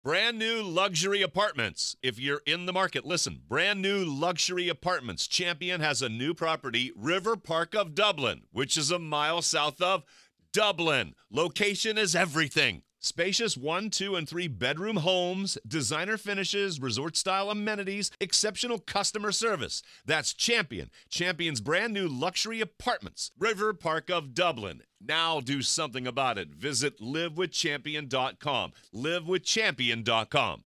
Brand new luxury apartments. If you're in the market, listen. Brand new luxury apartments. Champion has a new property, River Park of Dublin, which is a mile south of Dublin. Location is everything. Spacious 1, 2, and 3 bedroom homes, designer finishes, resort-style amenities, exceptional customer service. That's Champion. Champion's brand new luxury apartments, River Park of Dublin. Now do something about it. Visit livewithchampion.com. livewithchampion.com.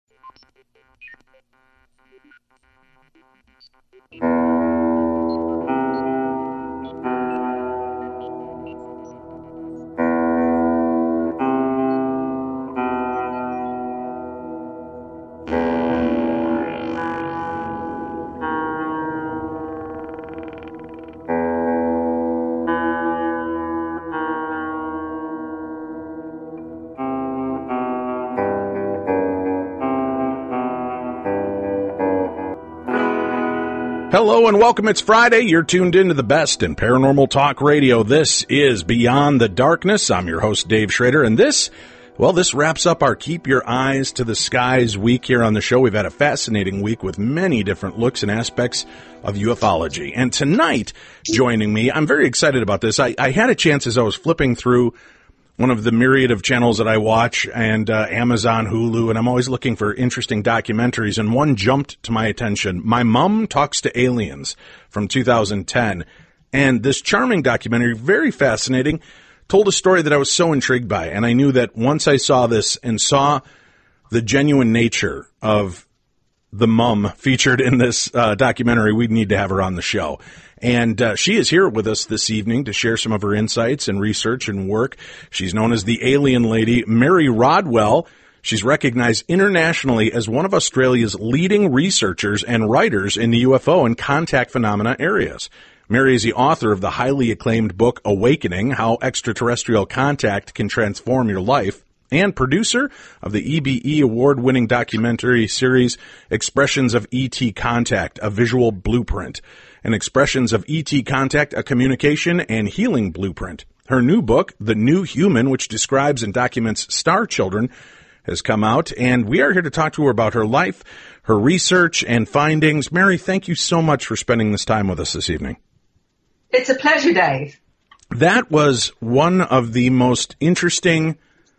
Hello and welcome. It's Friday. You're tuned into the best in paranormal talk radio. This is Beyond the Darkness. I'm your host, Dave Schrader, and this wraps up our Keep Your Eyes to the Skies week here on the show. We've had a fascinating week with many different looks and aspects of ufology. And tonight, joining me, I'm very excited about this. I had a chance as I was flipping through one of the myriad of channels that I watch, and Amazon, Hulu, and I'm always looking for interesting documentaries, and one jumped to my attention. My Mom Talks to Aliens from 2010, and this charming documentary, very fascinating, told a story that I was so intrigued by, and I knew that once I saw this and saw the genuine nature of the mum featured in this documentary, we'd need to have her on the show. And she is here with us this evening to share some of her insights and research and work. She's known as the Alien Lady, Mary Rodwell. She's recognized internationally as one of Australia's leading researchers and writers in the UFO and contact phenomena areas. Mary is the author of the highly acclaimed book, Awakening, How Extraterrestrial Contact Can Transform Your Life, and producer of the EBE award-winning documentary series, Expressions of ET Contact, A Visual Blueprint, and Expressions of ET Contact, A Communication and Healing Blueprint. Her new book, The New Human, which describes and documents star children, has come out, and we are here to talk to her about her life, her research, and findings. Mary, thank you so much for spending this time with us this evening. It's a pleasure, Dave. That was one of the most interesting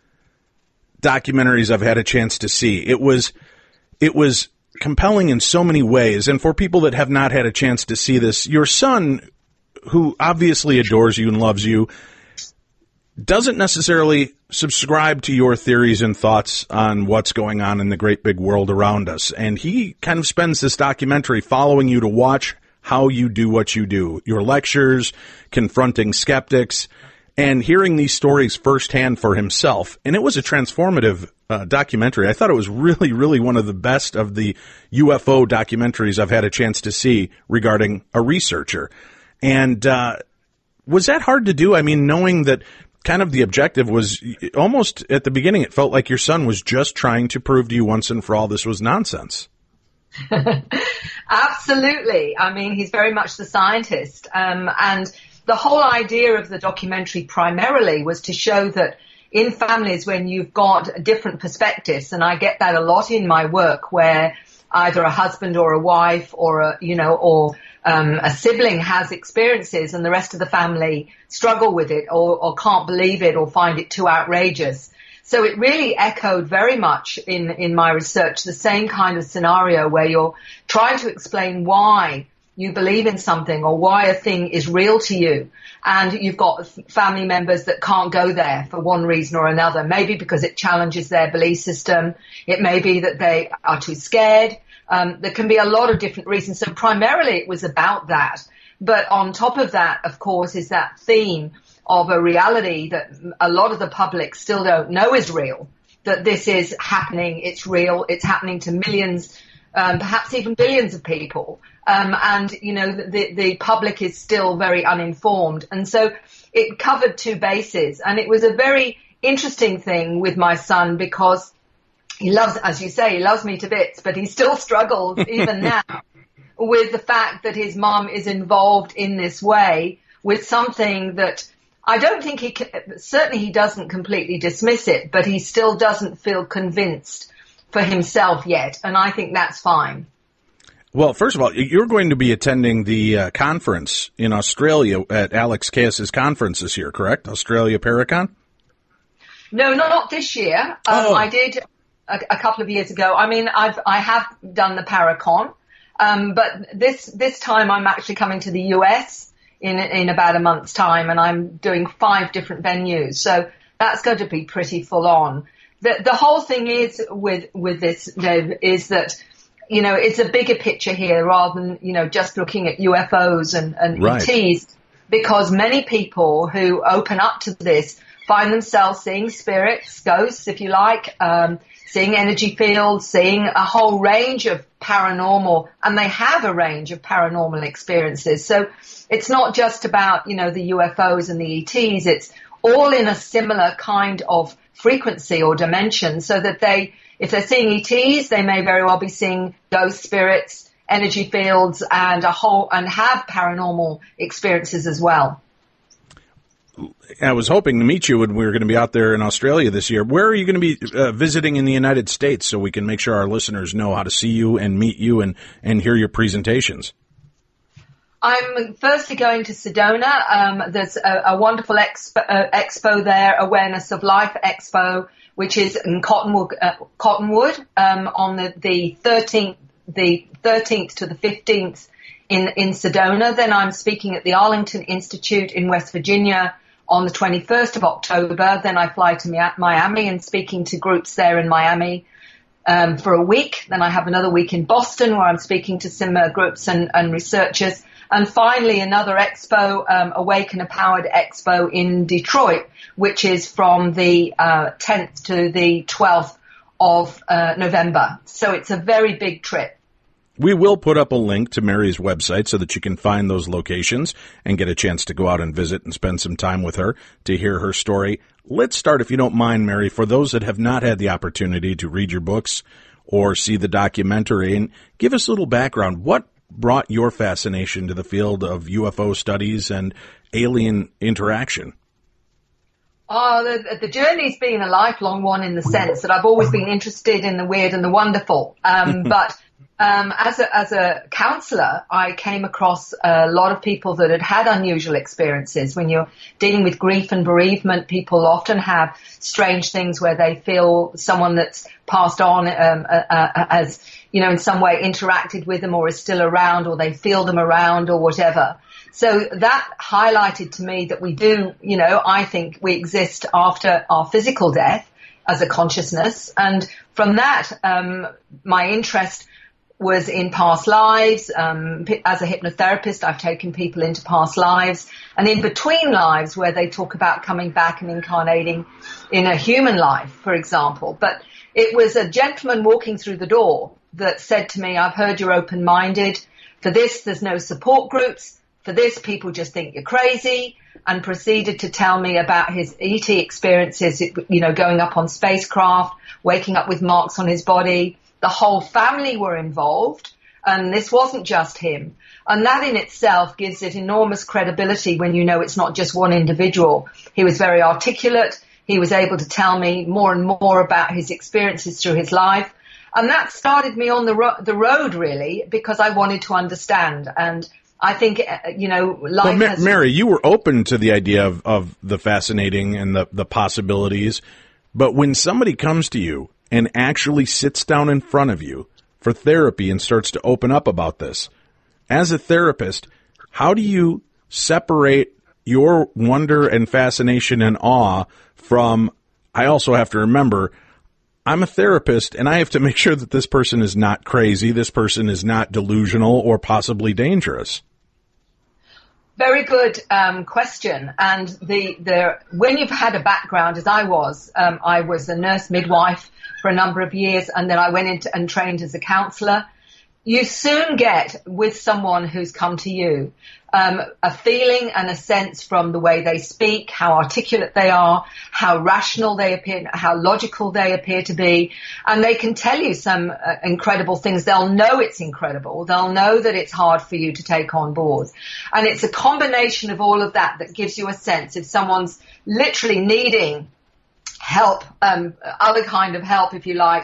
documentaries I've had a chance to see. It was compelling in so many ways. And for people that have not had a chance to see this, your son, who obviously adores you and loves you, doesn't necessarily subscribe to your theories and thoughts on what's going on in the great big world around us. And he kind of spends this documentary following you to watch how you do what you do. Your lectures, confronting skeptics, and hearing these stories firsthand for himself. And it was a transformative documentary. I thought it was really, really one of the best of the UFO documentaries I've had a chance to see regarding a researcher. And was that hard to do? I mean, knowing that kind of the objective was almost at the beginning, it felt like your son was just trying to prove to you once and for all this was nonsense. Absolutely. I mean, he's very much the scientist. And the whole idea of the documentary primarily was to show that in families when you've got different perspectives, and I get that a lot in my work, where either a husband or a wife or a sibling has experiences and the rest of the family struggle with it or can't believe it or find it too outrageous. So it really echoed very much in my research the same kind of scenario where you're trying to explain why you believe in something or why a thing is real to you. And you've got family members that can't go there for one reason or another, maybe because it challenges their belief system. It may be that they are too scared. There can be a lot of different reasons. So primarily it was about that. But on top of that, of course, is that theme of a reality that a lot of the public still don't know is real, that this is happening, it's real, it's happening to millions, perhaps even billions of people. And, you know, the public is still very uninformed. And so it covered two bases. And it was a very interesting thing with my son because he loves, as you say, he loves me to bits, but he still struggles even now with the fact that his mom is involved in this way with something that I don't think he can, certainly he doesn't completely dismiss it, but he still doesn't feel convinced for himself yet, and I think that's fine. Well, first of all, you're going to be attending the conference in Australia at Alex Kayas's conference this year, correct? Australia Paracon? No, not this year. I did a couple of years ago. I mean, I have done the Paracon, but this time I'm actually coming to the US in about a month's time, and I'm doing 5 different venues. So that's going to be pretty full on. The whole thing is with this, Dave, is that, you know, it's a bigger picture here rather than, you know, just looking at UFOs and right. ETs, because many people who open up to this find themselves seeing spirits, ghosts, if you like, seeing energy fields, seeing a whole range of paranormal, and they have a range of paranormal experiences. So it's not just about, you know, the UFOs and the ETs. It's all in a similar kind of frequency or dimension, so that if they're seeing ETs, they may very well be seeing ghost spirits, energy fields, and have paranormal experiences as well. I was hoping to meet you when we were going to be out there in Australia this year. Where are you going to be visiting in the United States so we can make sure our listeners know how to see you and meet you and hear your presentations? I'm firstly going to Sedona. There's a wonderful expo there, Awareness of Life Expo, which is in Cottonwood on the 13th to the 15th in Sedona. Then I'm speaking at the Arlington Institute in West Virginia on the 21st of October. Then I fly to Miami and speaking to groups there in Miami for a week. Then I have another week in Boston where I'm speaking to similar groups and researchers. And finally, another expo, Awaken a Powered Expo in Detroit, which is from the 10th to the 12th of November. So it's a very big trip. We will put up a link to Mary's website so that you can find those locations and get a chance to go out and visit and spend some time with her to hear her story. Let's start, if you don't mind, Mary, for those that have not had the opportunity to read your books or see the documentary, and give us a little background. What brought your fascination to the field of UFO studies and alien interaction? The journey's been a lifelong one in the sense that I've always been interested in the weird and the wonderful. But as a counselor, I came across a lot of people that had unusual experiences. When you're dealing with grief and bereavement, people often have strange things where they feel someone that's passed on has, you know, in some way interacted with them or is still around, or they feel them around or whatever. So that highlighted to me that we do, you know, I think we exist after our physical death as a consciousness. And from that, my interest was in past lives. As a hypnotherapist, I've taken people into past lives and in between lives where they talk about coming back and incarnating in a human life, for example. But it was a gentleman walking through the door that said to me, I've heard you're open-minded. For this, there's no support groups. For this, people just think you're crazy, and proceeded to tell me about his ET experiences, you know, going up on spacecraft, waking up with marks on his body. The whole family were involved, and this wasn't just him. And that in itself gives it enormous credibility when you know it's not just one individual. He was very articulate. He was able to tell me more and more about his experiences through his life. And that started me on the road, really, because I wanted to understand. And I think, you know, life has... Mary, you were open to the idea of the fascinating and the possibilities. But when somebody comes to you and actually sits down in front of you for therapy and starts to open up about this, as a therapist, how do you separate your wonder and fascination and awe from, I also have to remember, I'm a therapist and I have to make sure that this person is not crazy, this person is not delusional or possibly dangerous? Very good question. And when you've had a background, as I was a nurse midwife for a number of years, and then I went into and trained as a counselor. You soon get with someone who's come to you a feeling and a sense from the way they speak, how articulate they are, how rational they appear, how logical they appear to be, and they can tell you some incredible things. They'll know it's incredible. They'll know that it's hard for you to take on board. And it's a combination of all of that that gives you a sense if someone's literally needing help, other kind of help, if you like,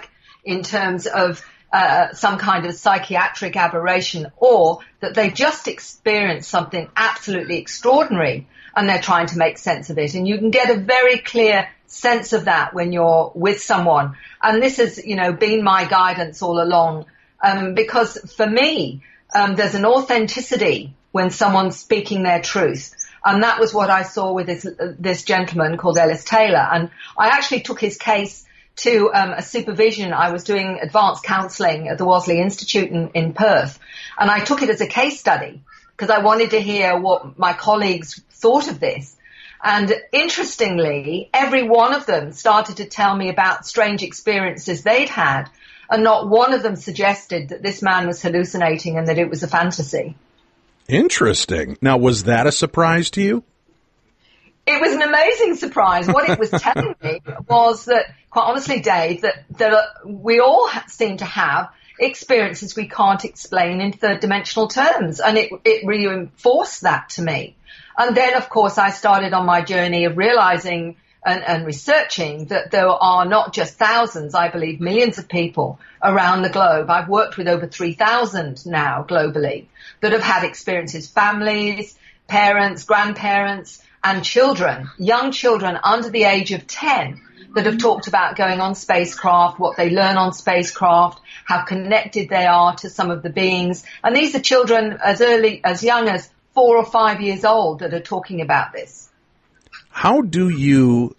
in terms of some kind of psychiatric aberration, or that they've just experienced something absolutely extraordinary and they're trying to make sense of it. And you can get a very clear sense of that when you're with someone. And this has, been my guidance all along, because for me, there's an authenticity when someone's speaking their truth. And that was what I saw with this gentleman called Ellis Taylor. And I actually took his case to a supervision. I was doing advanced counselling at the Wolseley Institute in Perth. And I took it as a case study because I wanted to hear what my colleagues thought of this. And interestingly, every one of them started to tell me about strange experiences they'd had. And not one of them suggested that this man was hallucinating and that it was a fantasy. Interesting. Now, was that a surprise to you? It was an amazing surprise. What it was telling me was that, quite honestly, Dave, that we all seem to have experiences we can't explain in third dimensional terms. And it reinforced that to me. And then, of course, I started on my journey of realizing and researching that there are not just thousands, I believe millions of people around the globe. I've worked with over 3,000 now globally that have had experiences, families, parents, grandparents, and children, young children under the age of 10 that have talked about going on spacecraft, what they learn on spacecraft, how connected they are to some of the beings. And these are children as young as 4 or 5 years old that are talking about this. How do you,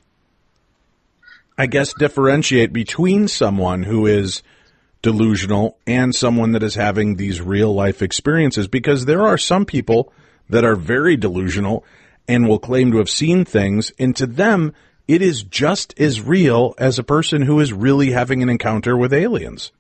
I guess, differentiate between someone who is delusional and someone that is having these real life experiences? Because there are some people that are very delusional and will claim to have seen things, and to them, it is just as real as a person who is really having an encounter with aliens.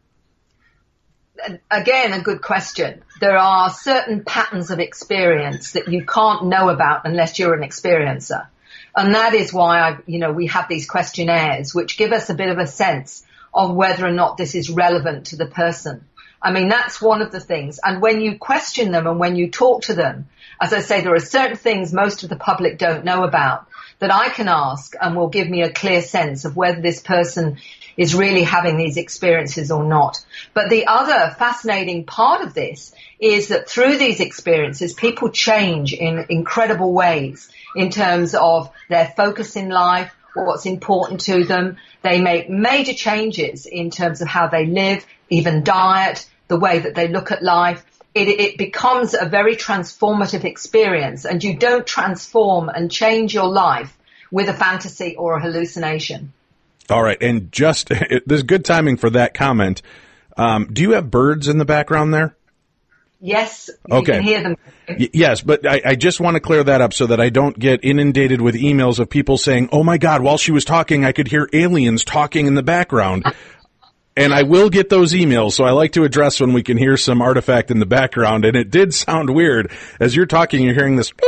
Again, a good question. There are certain patterns of experience that you can't know about unless you're an experiencer. And that is why we have these questionnaires which give us a bit of a sense of whether or not this is relevant to the person. I mean, that's one of the things. And when you question them and when you talk to them, as I say, there are certain things most of the public don't know about that I can ask and will give me a clear sense of whether this person is really having these experiences or not. But the other fascinating part of this is that through these experiences, people change in incredible ways in terms of their focus in life, what's important to them. They make major changes in terms of how they live, even diet, the way that they look at life. It becomes a very transformative experience, and you don't transform and change your life with a fantasy or a hallucination. All right, and just there's good timing for that comment. Do you have birds in the background there? Yes, you can hear them. Yes, but I just want to clear that up so that I don't get inundated with emails of people saying, oh my God, while she was talking, I could hear aliens talking in the background. And I will get those emails, so I like to address when we can hear some artifact in the background. And it did sound weird. As you're talking, you're hearing this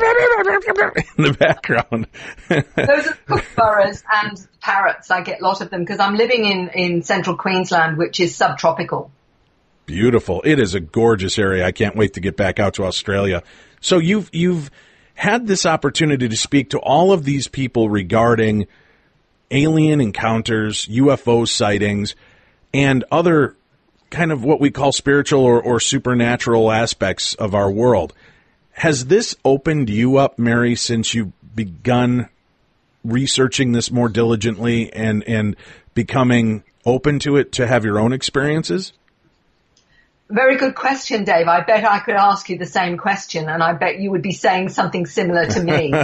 in the background. Those are kookaburras and parrots. I get a lot of them because I'm living in central Queensland, which is subtropical. Beautiful. It is a gorgeous area. I can't wait to get back out to Australia. So you've had this opportunity to speak to all of these people regarding alien encounters, UFO sightings, and other kind of what we call spiritual or supernatural aspects of our world. Has this opened you up, Mary, since you've begun researching this more diligently and becoming open to it to have your own experiences? Very good question, Dave. I bet I could ask you the same question, and I bet you would be saying something similar to me.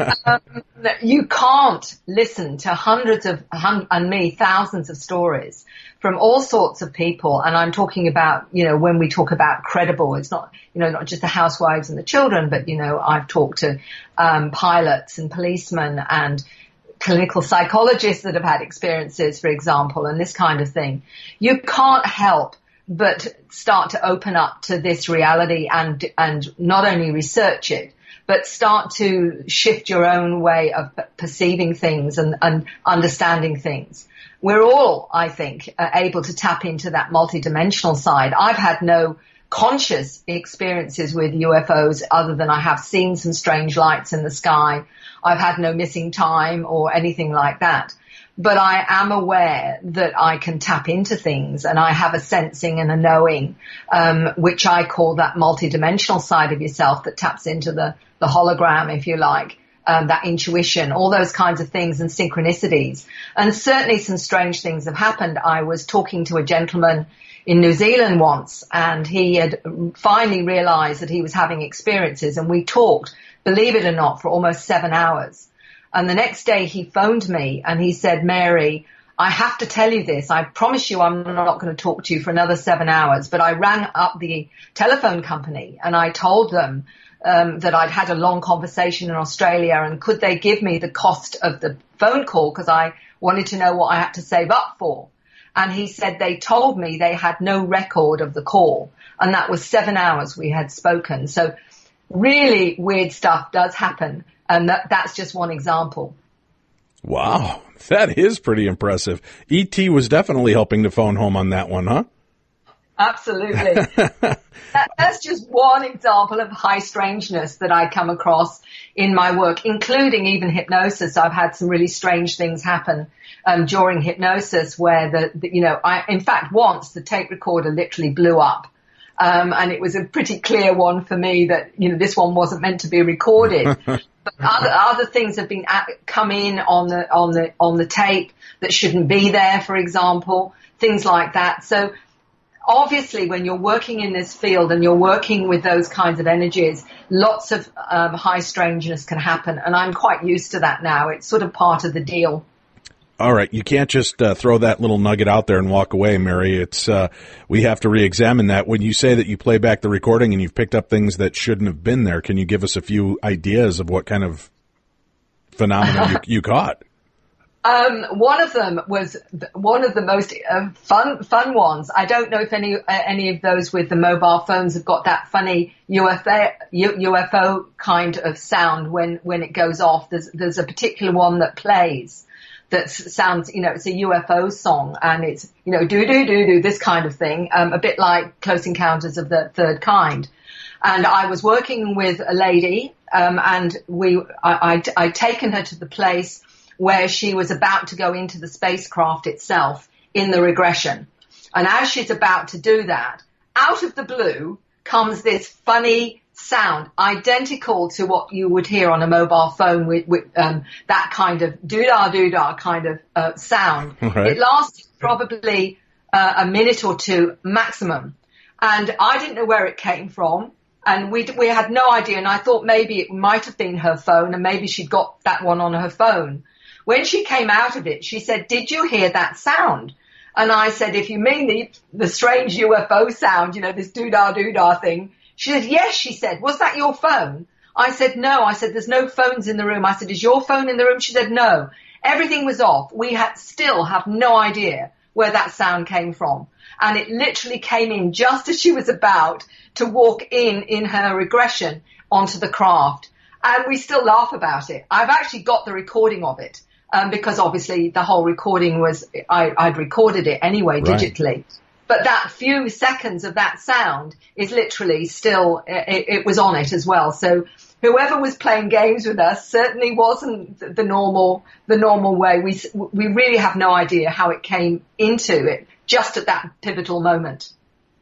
You can't listen to thousands of stories from all sorts of people. And I'm talking about, when we talk about credible, it's not, not just the housewives and the children, but, I've talked to pilots and policemen and clinical psychologists that have had experiences, for example, and this kind of thing. You can't help but start to open up to this reality and not only research it, but start to shift your own way of perceiving things and understanding things. We're all, I think, able to tap into that multidimensional side. I've had no conscious experiences with UFOs other than I have seen some strange lights in the sky. I've had no missing time or anything like that. but I am aware that I can tap into things, and I have a sensing and a knowing, which I call that multidimensional side of yourself that taps into the hologram, if you like, that intuition, all those kinds of things, and synchronicities. And certainly some strange things have happened. I was talking to a gentleman in New Zealand once, and he had finally realized that he was having experiences, and we talked, believe it or not, for almost 7 hours. And the next day he phoned me and he said, Mary, I have to tell you this. I promise you I'm not going to talk to you for another 7 hours. But I rang up the telephone company and I told them that I'd had a long conversation in Australia, and could they give me the cost of the phone call, because I wanted to know what I had to save up for. And he said they told me they had no record of the call, and that was 7 hours we had spoken. So really weird stuff does happen. And that's just one example. Wow, that is pretty impressive. E.T. was definitely helping to phone home on that one, huh? Absolutely. That's just one example of high strangeness that I come across in my work, including even hypnosis. I've had some really strange things happen during hypnosis where in fact, once the tape recorder literally blew up. And it was a pretty clear one for me that, this one wasn't meant to be recorded. But other things have been come in on the tape that shouldn't be there, for example, things like that. So obviously when you're working in this field and you're working with those kinds of energies, lots of high strangeness can happen. And I'm quite used to that now. It's sort of part of the deal. All right, you can't just throw that little nugget out there and walk away, Mary. It's we have to re-examine that. When you say that you play back the recording and you've picked up things that shouldn't have been there, can you give us a few ideas of what kind of phenomena you caught? One of them was one of the most fun ones. I don't know if any of those with the mobile phones have got that funny UFO kind of sound when it goes off. There's a particular one that plays that sounds, it's a UFO song, and it's, do, this kind of thing, a bit like Close Encounters of the Third Kind. And I was working with a lady, and I'd taken her to the place where she was about to go into the spacecraft itself in the regression. And as she's about to do that, out of the blue comes this funny sound, identical to what you would hear on a mobile phone with that kind of doo-dah kind of sound. Right. It lasted probably a minute or two maximum. And I didn't know where it came from. And we had no idea. And I thought maybe it might have been her phone, and maybe she'd got that one on her phone. When she came out of it, she said, "Did you hear that sound?" And I said, "If you mean the strange UFO sound, this doo-dah thing." She said, "Yes," she said. "Was that your phone?" I said, "No." I said, "There's no phones in the room." I said, "Is your phone in the room?" She said, "No." Everything was off. We still have no idea where that sound came from. And it literally came in just as she was about to walk in her regression onto the craft. And we still laugh about it. I've actually got the recording of it, because obviously the whole recording was, I'd recorded it anyway, digitally. Right. But that few seconds of that sound is literally still, it was on it as well. So whoever was playing games with us certainly wasn't the normal way. We really have no idea how it came into it just at that pivotal moment.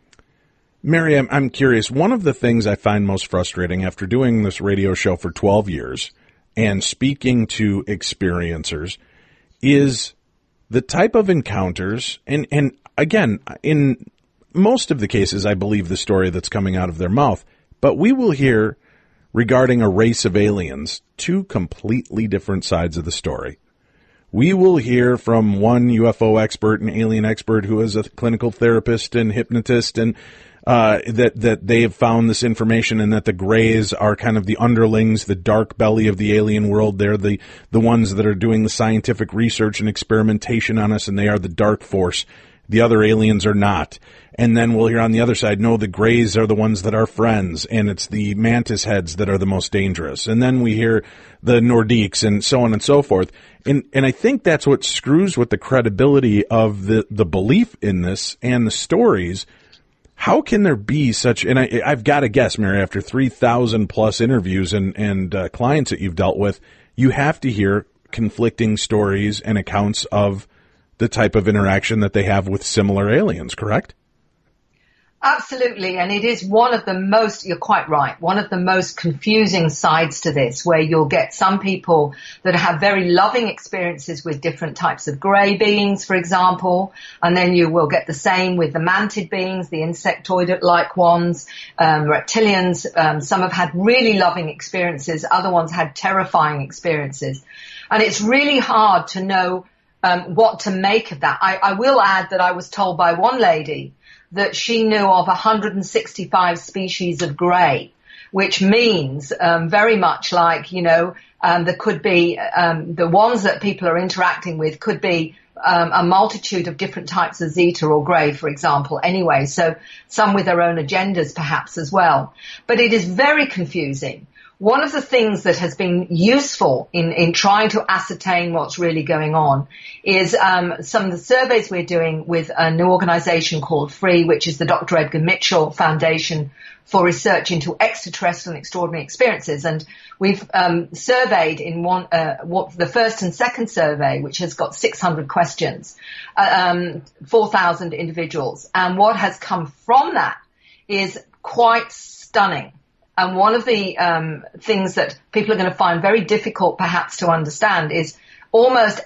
Mary, I'm curious. One of the things I find most frustrating after doing this radio show for 12 years and speaking to experiencers is the type of encounters, and again, in most of the cases, I believe the story that's coming out of their mouth, but we will hear regarding a race of aliens two completely different sides of the story. We will hear from one UFO expert and alien expert who is a clinical therapist and hypnotist, and that they have found this information, and that the Greys are kind of the underlings, the dark belly of the alien world. They're the ones that are doing the scientific research and experimentation on us, and they are the dark force. The other aliens are not. And then we'll hear on the other side, no, the Greys are the ones that are friends, and it's the mantis heads that are the most dangerous. And then we hear the Nordiques and so on and so forth. And I think that's what screws with the credibility of the belief in this and the stories. How can there be such, and I've got to guess, Mary, after 3,000 plus interviews and clients that you've dealt with, you have to hear conflicting stories and accounts of the type of interaction that they have with similar aliens, correct? Absolutely. And it is one of the most, you're quite right, one of the most confusing sides to this, where you'll get some people that have very loving experiences with different types of grey beings, for example, and then you will get the same with the mantid beings, the insectoid-like ones, reptilians. Some have had really loving experiences. Other ones had terrifying experiences. And it's really hard to know what to make of that. I will add that I was told by one lady that she knew of 165 species of grey, which means very much like, there could be the ones that people are interacting with could be a multitude of different types of zeta or grey, for example, anyway. So some with their own agendas perhaps as well. But it is very confusing. One of the things that has been useful in trying to ascertain what's really going on is some of the surveys we're doing with a new organization called FREE, which is the Dr. Edgar Mitchell Foundation for Research into Extraterrestrial and Extraordinary Experiences. And we've surveyed in the first and second survey, which has got 600 questions, 4,000 individuals. And what has come from that is quite stunning. And one of the things that people are going to find very difficult perhaps to understand is almost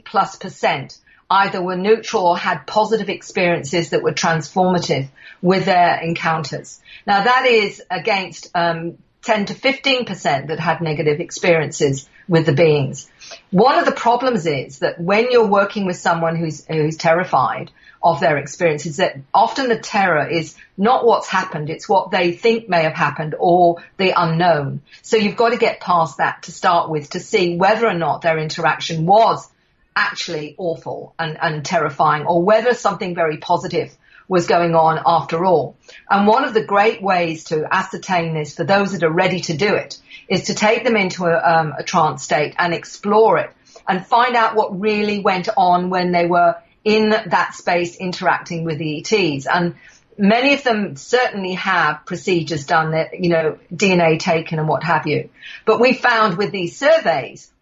80+% either were neutral or had positive experiences that were transformative with their encounters. Now that is against 10 to 15% that had negative experiences with the beings. One of the problems is that when you're working with someone who's terrified of their experiences, that often the terror is not what's happened, it's what they think may have happened or the unknown. So you've got to get past that to start with to see whether or not their interaction was actually awful and terrifying, or whether something very positive was going on after all. And one of the great ways to ascertain this for those that are ready to do it is to take them into a trance state and explore it and find out what really went on when they were in that space interacting with the ETs. And many of them certainly have procedures done, that, DNA taken and what have you. But we found with these surveys,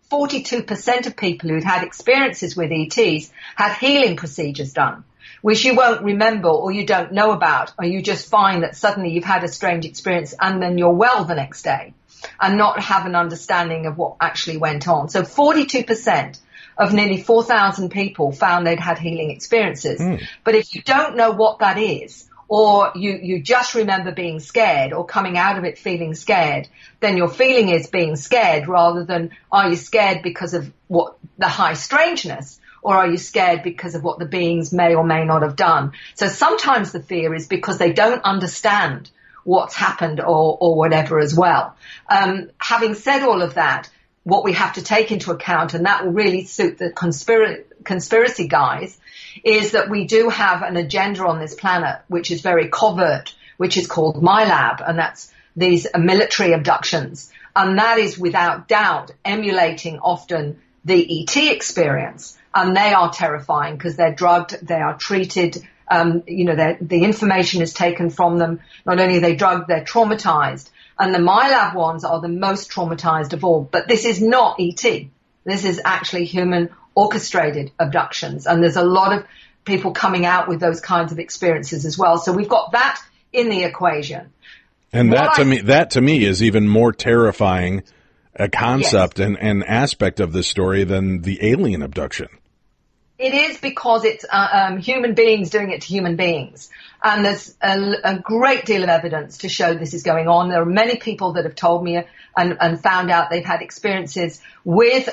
42% of people who'd had experiences with ETs had healing procedures done, which you won't remember or you don't know about, or you just find that suddenly you've had a strange experience and then you're well the next day and not have an understanding of what actually went on. So 42% of nearly 4,000 people found they'd had healing experiences. But if you don't know what that is, or you just remember being scared or coming out of it feeling scared, then your feeling is being scared rather than are you scared because of what the high strangeness, or are you scared because of what the beings may or may not have done? So sometimes the fear is because they don't understand what's happened or whatever as well. Having said all of that, what we have to take into account, and that will really suit the conspiracy guys, is that we do have an agenda on this planet which is very covert, which is called MyLab, and that's these military abductions. And that is without doubt emulating often the ET experience. And they are terrifying because they're drugged, they are treated, the information is taken from them. Not only are they drugged, they're traumatized. And the MyLab ones are the most traumatized of all. But this is not ET. This is actually human orchestrated abductions. And there's a lot of people coming out with those kinds of experiences as well. So we've got that in the equation. And that to me is even more terrifying a concept and aspect of this story than the alien abduction. It is, because it's human beings doing it to human beings. And there's a great deal of evidence to show this is going on. There are many people that have told me and found out they've had experiences with,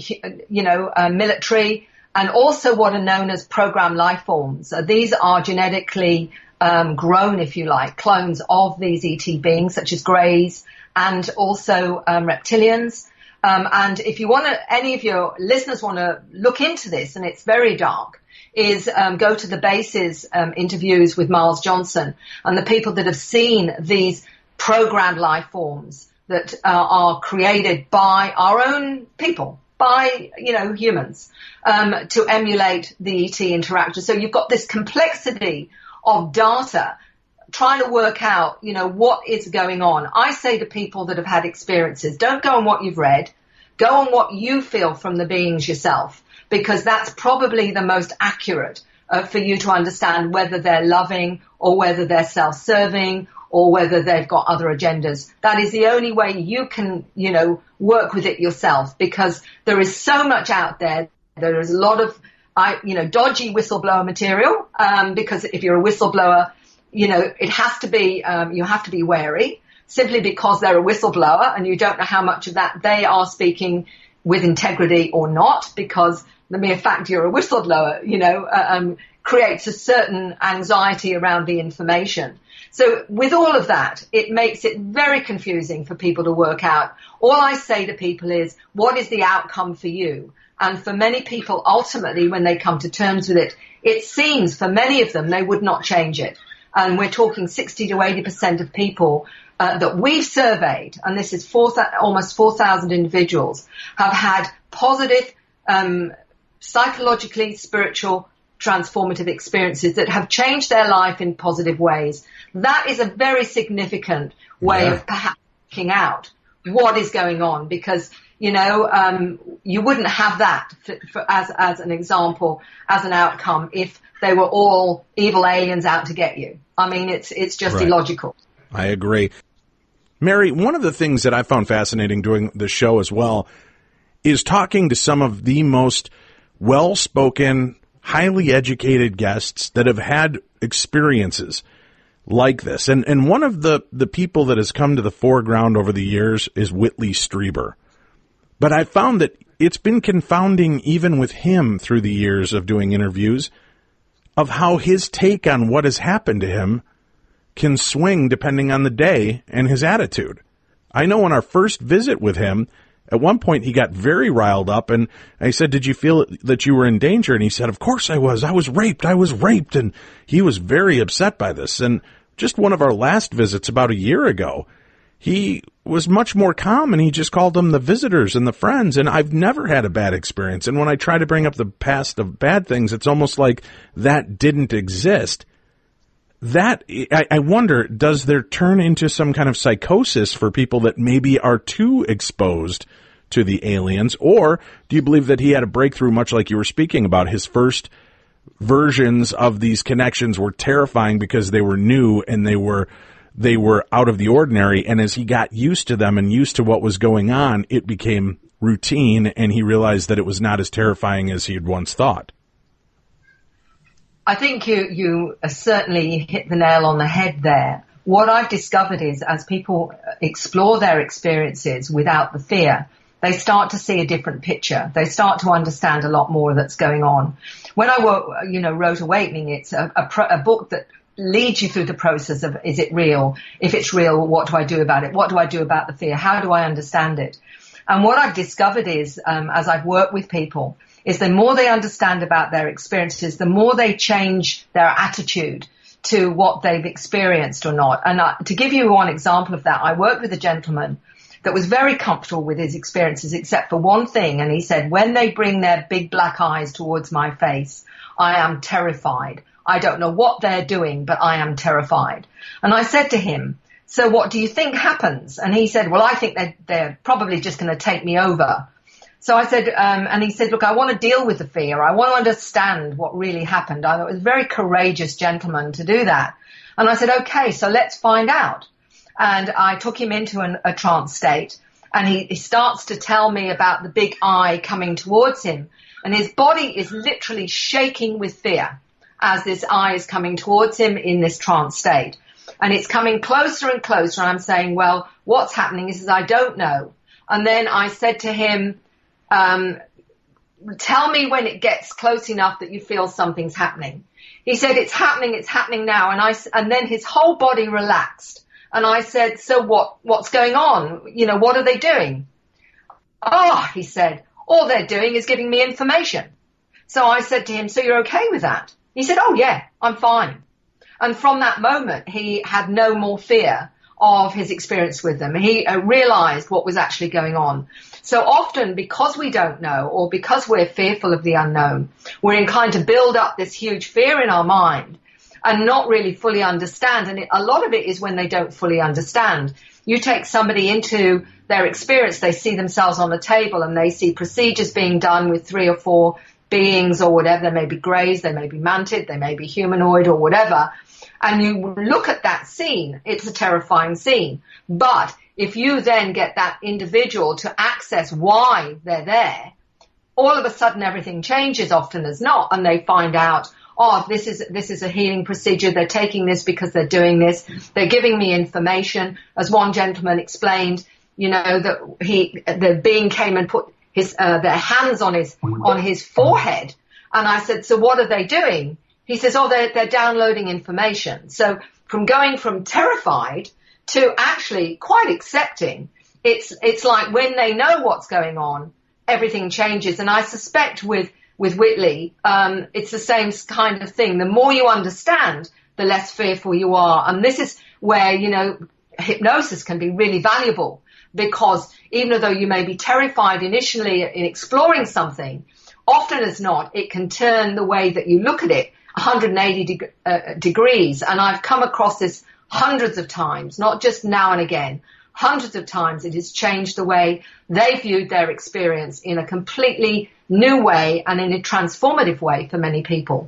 military and also what are known as programmed life forms. These are genetically grown, if you like, clones of these ET beings, such as greys and also reptilians. And if you want to, any of your listeners want to look into this, and it's very dark, is go to the bases interviews with Miles Johnson and the people that have seen these programmed life forms that are created by our own people, by, humans, to emulate the ET interaction. So you've got this complexity of data trying to work out, what is going on. I say to people that have had experiences, don't go on what you've read. Go on what you feel from the beings yourself, because that's probably the most accurate for you to understand whether they're loving or whether they're self-serving or whether they've got other agendas. That is the only way you can, work with it yourself, because there is so much out there. There is a lot of, dodgy whistleblower material, because if you're a whistleblower, it has to be, you have to be wary simply because they're a whistleblower and you don't know how much of that they are speaking with integrity or not, because the mere fact you're a whistleblower, creates a certain anxiety around the information. So with all of that, it makes it very confusing for people to work out. All I say to people is, what is the outcome for you? And for many people, ultimately, when they come to terms with it, it seems for many of them, they would not change it. And we're talking 60 to 80% of people that we've surveyed, and this is almost 4,000 individuals, have had positive, psychologically, spiritual, transformative experiences that have changed their life in positive ways. That is a very significant way of perhaps looking out what is going on, because, you wouldn't have that as an example, as an outcome, if they were all evil aliens out to get you. I mean, it's just illogical. I agree. Mary, one of the things that I found fascinating doing the show as well is talking to some of the most well-spoken, highly educated guests that have had experiences like this. And one of the people that has come to the foreground over the years is Whitley Strieber. But I found that it's been confounding even with him through the years of doing interviews of how his take on what has happened to him can swing depending on the day and his attitude. I know on our first visit with him, at one point he got very riled up, and I said, did you feel that you were in danger? And he said, of course I was. I was raped. And he was very upset by this. And just one of our last visits about a year ago, he was much more calm, and he just called them the visitors and the friends. And I've never had a bad experience. And when I try to bring up the past of bad things, it's almost like that didn't exist. That, I wonder, does there turn into some kind of psychosis for people that maybe are too exposed to the aliens? Or do you believe that he had a breakthrough, much like you were speaking about? His first versions of these connections were terrifying because they were new and they were out of the ordinary. And as he got used to them and used to what was going on, it became routine, and he realized that it was not as terrifying as he had once thought. I think you certainly hit the nail on the head there. What I've discovered is, as people explore their experiences without the fear, they start to see a different picture. They start to understand a lot more that's going on. When I wrote Awakening, it's a book that leads you through the process of, is it real? If it's real, what do I do about it? What do I do about the fear? How do I understand it? And what I've discovered is, as I've worked with people, is the more they understand about their experiences, the more they change their attitude to what they've experienced or not. And to give you one example of that, I worked with a gentleman that was very comfortable with his experiences, except for one thing. And he said, when they bring their big black eyes towards my face, I am terrified. I don't know what they're doing, but I am terrified. And I said to him, so what do you think happens? And he said, well, I think they're probably just going to take me over. So I said, and he said, look, I want to deal with the fear. I want to understand what really happened. I was a very courageous gentleman to do that. And I said, okay, so let's find out. And I took him into a trance state, and he starts to tell me about the big eye coming towards him. And his body is literally shaking with fear as this eye is coming towards him in this trance state. And it's coming closer and closer. And I'm saying, well, what's happening? He says, I don't know. And then I said to him, tell me when it gets close enough that you feel something's happening. He said, it's happening now. And then his whole body relaxed. And I said, so what's going on? What are they doing? Oh, he said, all they're doing is giving me information. So I said to him, so you're okay with that? He said, oh yeah, I'm fine. And from that moment, he had no more fear of his experience with them. He realized what was actually going on. So often, because we don't know, or because we're fearful of the unknown, we're inclined to build up this huge fear in our mind and not really fully understand. And a lot of it is when they don't fully understand. You take somebody into their experience, they see themselves on the table and they see procedures being done with 3 or 4 beings or whatever. They may be greys, they may be mantid, they may be humanoid or whatever. And you look at that scene, it's a terrifying scene. But if you then get that individual to access why they're there, all of a sudden everything changes often as not, and they find out, oh, this is a healing procedure. They're taking this because they're doing this. They're giving me information. As one gentleman explained, that the being came and put their hands on his forehead. And I said, so what are they doing? He says, oh, they're downloading information. So from going from terrified to actually quite accepting, it's like when they know what's going on, everything changes. And I suspect with Whitley, it's the same kind of thing. The more you understand, the less fearful you are. And this is where, hypnosis can be really valuable, because even though you may be terrified initially in exploring something, often as not, it can turn the way that you look at it 180 degrees. And I've come across this hundreds of times, not just now and again. Hundreds of times it has changed the way they viewed their experience in a completely new way and in a transformative way for many people.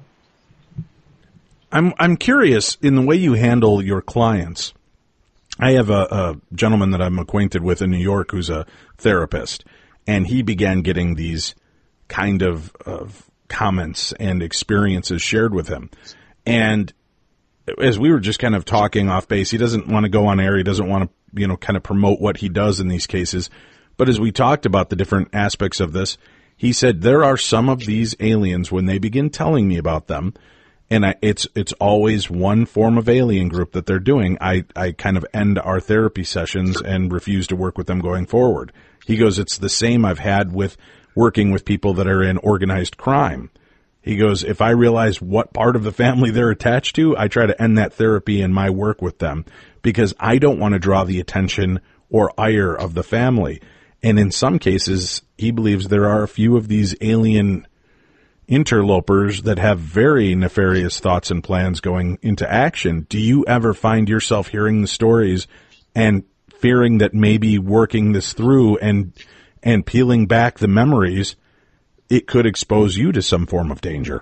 I'm curious in the way you handle your clients. I have a gentleman that I'm acquainted with in New York who's a therapist, and he began getting these kind of comments and experiences shared with him. And as we were just kind of talking off base, he doesn't want to go on air. He doesn't want to, kind of promote what he does in these cases. But as we talked about the different aspects of this, he said there are some of these aliens, when they begin telling me about them, and it's always one form of alien group that they're doing, I kind of end our therapy sessions and refuse to work with them going forward. He goes, it's the same I've had with working with people that are in organized crime. He goes, if I realize what part of the family they're attached to, I try to end that therapy and my work with them, because I don't want to draw the attention or ire of the family. And in some cases, he believes there are a few of these alien interlopers that have very nefarious thoughts and plans going into action. Do you ever find yourself hearing the stories and fearing that maybe working this through and peeling back the memories, it could expose you to some form of danger?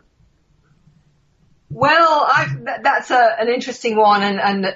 Well, that's an interesting one, and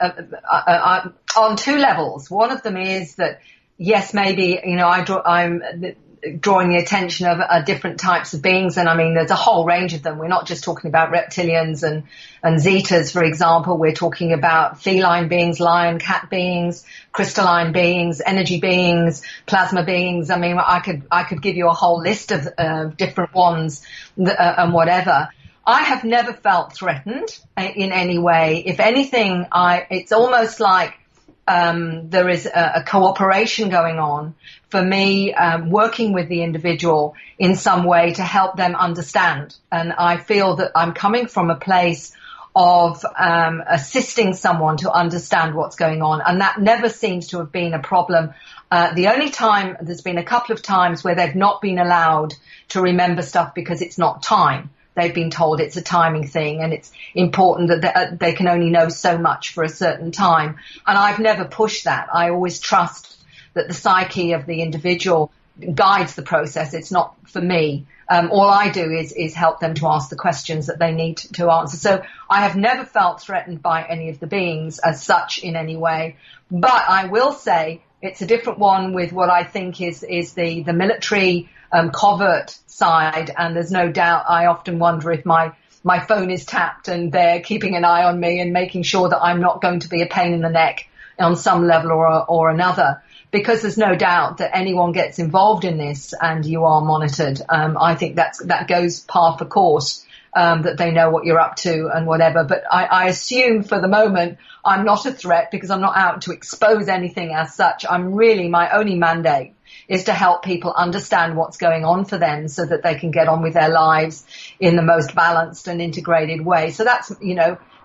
on 2 levels. One of them is that, yes, maybe, I'm drawing the attention of different types of beings, and I mean, there's a whole range of them. We're not just talking about reptilians and zetas, for example. We're talking about feline beings, lion, cat beings, crystalline beings, energy beings, plasma beings. I mean, I could give you a whole list of different ones and whatever. I have never felt threatened in any way. If anything, it's almost like there is a cooperation going on for me, working with the individual in some way to help them understand. And I feel that I'm coming from a place of assisting someone to understand what's going on. And that never seems to have been a problem. The only time, there's been a couple of times where they've not been allowed to remember stuff because it's not time. They've been told it's a timing thing and it's important that they can only know so much for a certain time. And I've never pushed that. I always trust that the psyche of the individual guides the process. It's not for me. All I do is help them to ask the questions that they need to answer. So I have never felt threatened by any of the beings as such in any way. But I will say it's a different one with what I think is the military covert side, and there's no doubt I often wonder if my phone is tapped and they're keeping an eye on me and making sure that I'm not going to be a pain in the neck on some level or another, because there's no doubt that anyone gets involved in this and you are monitored. I think that goes par for course, that they know what you're up to and whatever. But I assume for the moment I'm not a threat because I'm not out to expose anything as such. My only mandate is to help people understand what's going on for them so that they can get on with their lives in the most balanced and integrated way. So that's,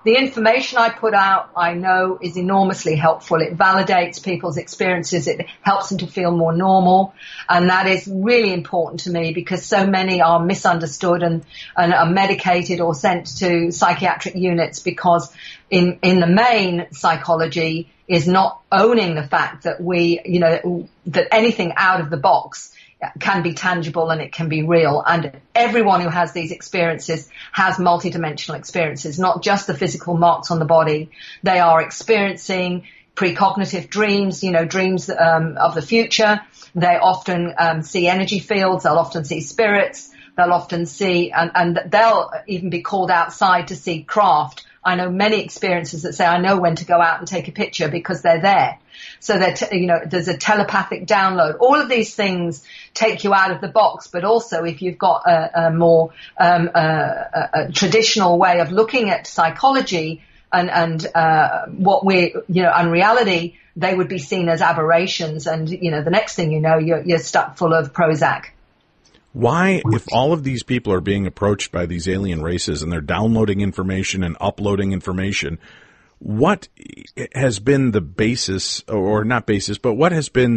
the information I put out, I know, is enormously helpful. It validates people's experiences. It helps them to feel more normal. And that is really important to me because so many are misunderstood and are medicated or sent to psychiatric units because in the main, psychology is not owning the fact that that anything out of the box can be tangible and it can be real. And everyone who has these experiences has multidimensional experiences, not just the physical marks on the body. They are experiencing precognitive dreams, dreams of the future. They often see energy fields. They'll often see spirits. They'll often see, and they'll even be called outside to see craft. I know many experiences that say, I know when to go out and take a picture because they're there. So that, there's a telepathic download. All of these things take you out of the box, but also if you've got a more a traditional way of looking at psychology and what and reality, they would be seen as aberrations. And, the next thing you know, you're stuck full of Prozac. Why, if all of these people are being approached by these alien races and they're downloading information and uploading information, what has been the basis, or not basis, but what has been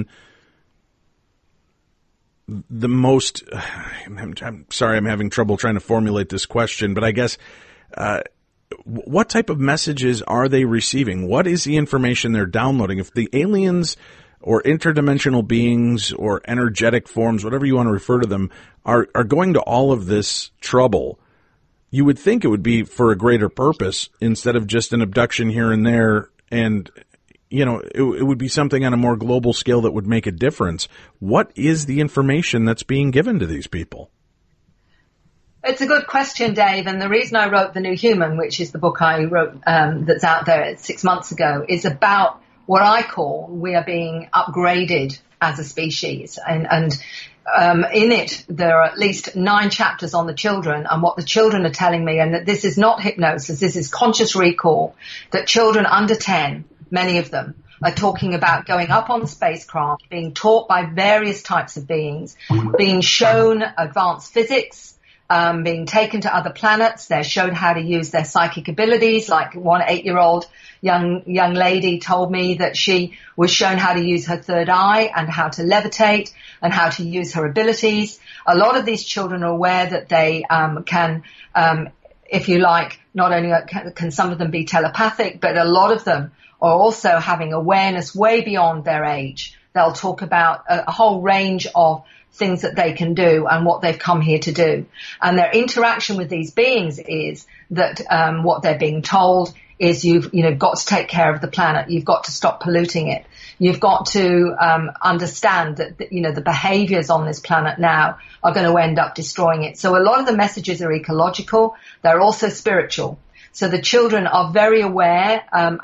the most, I'm sorry, I'm having trouble trying to formulate this question, but I guess, what type of messages are they receiving? What is the information they're downloading? If the aliens or interdimensional beings or energetic forms, whatever you want to refer to them, are going to all of this trouble, you would think it would be for a greater purpose instead of just an abduction here and there. And, it would be something on a more global scale that would make a difference. What is the information that's being given to these people? It's a good question, Dave. And the reason I wrote The New Human, which is the book I wrote that's out there 6 months ago, is about what I call we are being upgraded as a species. And in it, there are at least 9 chapters on the children and what the children are telling me, and that this is not hypnosis, this is conscious recall, that children under 10, many of them, are talking about going up on spacecraft, being taught by various types of beings, being shown advanced physics, being taken to other planets. They're shown how to use their psychic abilities. Like one 8-year-old young lady told me that she was shown how to use her third eye and how to levitate and how to use her abilities. A lot of these children are aware that they can, if you like, not only can some of them be telepathic, but a lot of them are also having awareness way beyond their age. They'll talk about a whole range of things that they can do and what they've come here to do. And their interaction with these beings is that what they're being told is you've got to take care of the planet. You've got to stop polluting it. You've got to understand that the behaviors on this planet now are going to end up destroying it. So a lot of the messages are ecological. They're also spiritual. So the children are very aware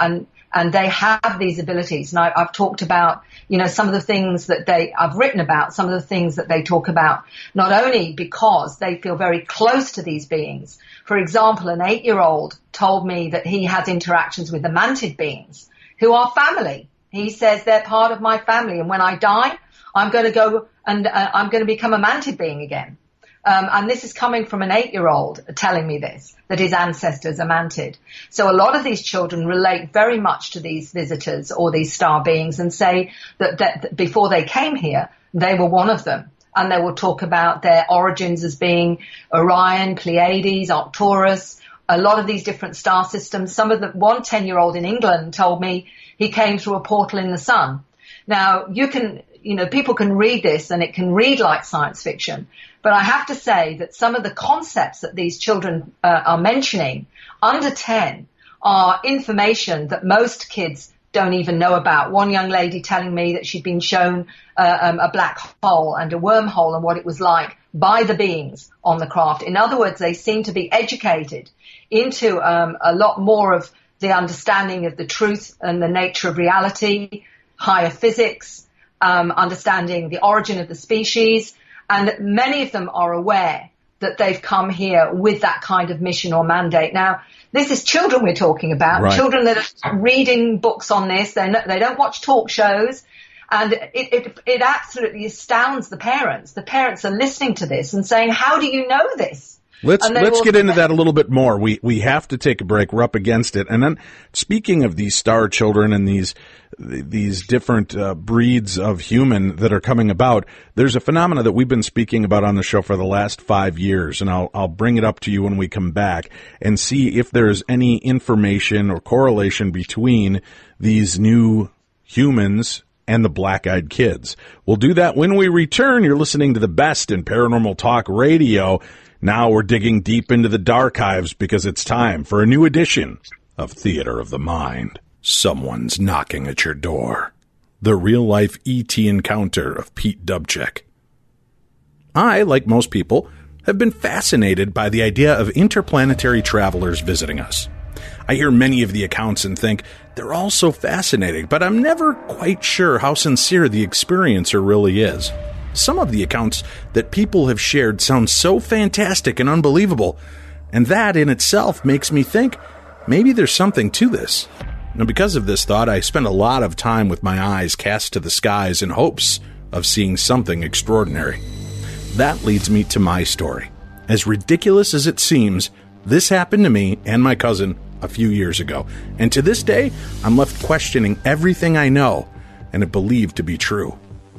and they have these abilities. And I've talked about, some of the things that I've written about, some of the things that they talk about, not only because they feel very close to these beings. For example, an 8-year-old told me that he has interactions with the mantid beings who are family. He says they're part of my family. And when I die, I'm going to go and I'm going to become a mantid being again. And this is coming from an 8-year-old telling me this, that his ancestors are mantid. So a lot of these children relate very much to these visitors or these star beings and say that before they came here, they were one of them. And they will talk about their origins as being Orion, Pleiades, Arcturus, a lot of these different star systems. One 10-year-old in England told me he came through a portal in the sun. Now, people can read this and it can read like science fiction. But I have to say that some of the concepts that these children are mentioning under 10 are information that most kids don't even know about. One young lady telling me that she'd been shown a black hole and a wormhole and what it was like by the beings on the craft. In other words, they seem to be educated into a lot more of the understanding of the truth and the nature of reality, higher physics, understanding the origin of the species. And many of them are aware that they've come here with that kind of mission or mandate. Now, this is children we're talking about, right. Children that are reading books on this. They don't watch talk shows. And it absolutely astounds the parents. The parents are listening to this and saying, how do you know this? Let's get into that a little bit more. We have to take a break. We're up against it. And then, speaking of these star children and these different breeds of human that are coming about, there's a phenomena that we've been speaking about on the show for the last 5 years, and I'll bring it up to you when we come back and see if there's any information or correlation between these new humans and the black-eyed kids. We'll do that when we return. You're listening to the best in paranormal talk radio. Now we're digging deep into the darchives because it's time for a new edition of Theater of the Mind. Someone's knocking at your door. The real-life E.T. encounter of Pete Dubchek. I, like most people, have been fascinated by the idea of interplanetary travelers visiting us. I hear many of the accounts and think they're all so fascinating, but I'm never quite sure how sincere the experiencer really is. Some of the accounts that people have shared sound so fantastic and unbelievable, and that in itself makes me think maybe there's something to this. Now, because of this thought, I spend a lot of time with my eyes cast to the skies in hopes of seeing something extraordinary. That leads me to my story. As ridiculous as it seems, this happened to me and my cousin a few years ago, and to this day, I'm left questioning everything I know and have believed to be true.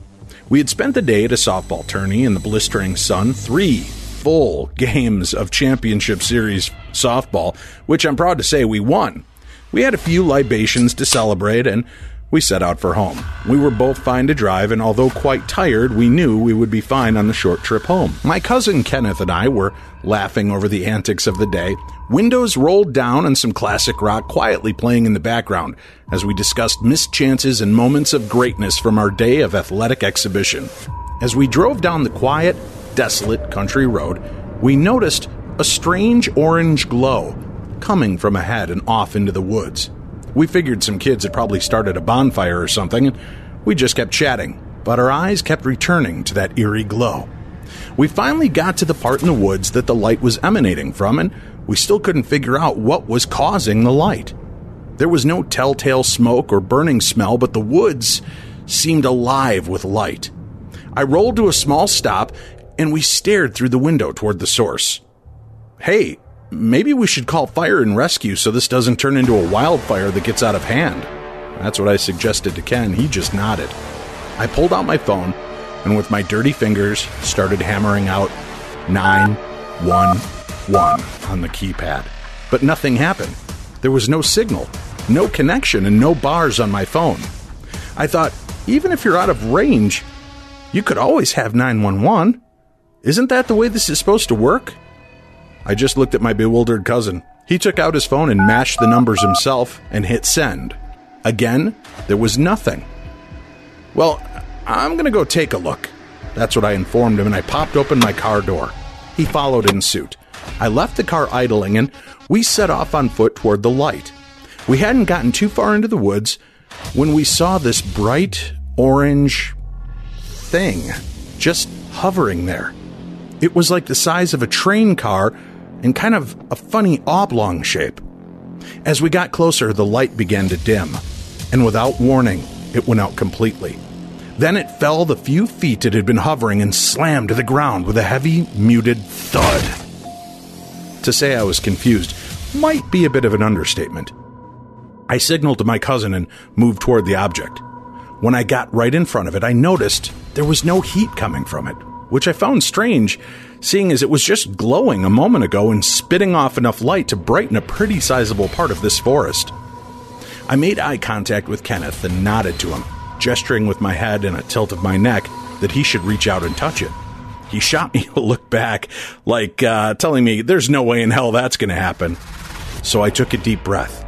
We had spent the day at a softball tourney in the blistering sun, 3 full games of championship series softball, which I'm proud to say we won. We had a few libations to celebrate, and we set out for home. We were both fine to drive, and although quite tired, we knew we would be fine on the short trip home. My cousin Kenneth and I were laughing over the antics of the day, windows rolled down and some classic rock quietly playing in the background as we discussed missed chances and moments of greatness from our day of athletic exhibition. As we drove down the quiet, desolate country road, we noticed a strange orange glow coming from ahead and off into the woods. We figured some kids had probably started a bonfire or something, and we just kept chatting, but our eyes kept returning to that eerie glow. We finally got to the part in the woods that the light was emanating from, and we still couldn't figure out what was causing the light. There was no telltale smoke or burning smell, but the woods seemed alive with light. I rolled to a small stop, and we stared through the window toward the source. Hey, maybe we should call fire and rescue so this doesn't turn into a wildfire that gets out of hand. That's what I suggested to Ken. He just nodded. I pulled out my phone, and with my dirty fingers, started hammering out 911 on the keypad. But nothing happened. There was no signal, no connection, and no bars on my phone. I thought, even if you're out of range, you could always have 911. Isn't that the way this is supposed to work? I just looked at my bewildered cousin. He took out his phone and mashed the numbers himself and hit send. Again, there was nothing. Well, I'm going to go take a look. That's what I informed him, and I popped open my car door. He followed in suit. I left the car idling, and we set off on foot toward the light. We hadn't gotten too far into the woods when we saw this bright orange thing just hovering there. It was like the size of a train car and kind of a funny oblong shape. As we got closer, the light began to dim, and without warning, it went out completely. Then it fell the few feet it had been hovering and slammed to the ground with a heavy, muted thud. To say I was confused might be a bit of an understatement. I signaled to my cousin and moved toward the object. When I got right in front of it, I noticed there was no heat coming from it, which I found strange, seeing as it was just glowing a moment ago and spitting off enough light to brighten a pretty sizable part of this forest. I made eye contact with Kenneth and nodded to him, gesturing with my head and a tilt of my neck that he should reach out and touch it. He shot me a look back, like telling me there's no way in hell that's going to happen. So I took a deep breath,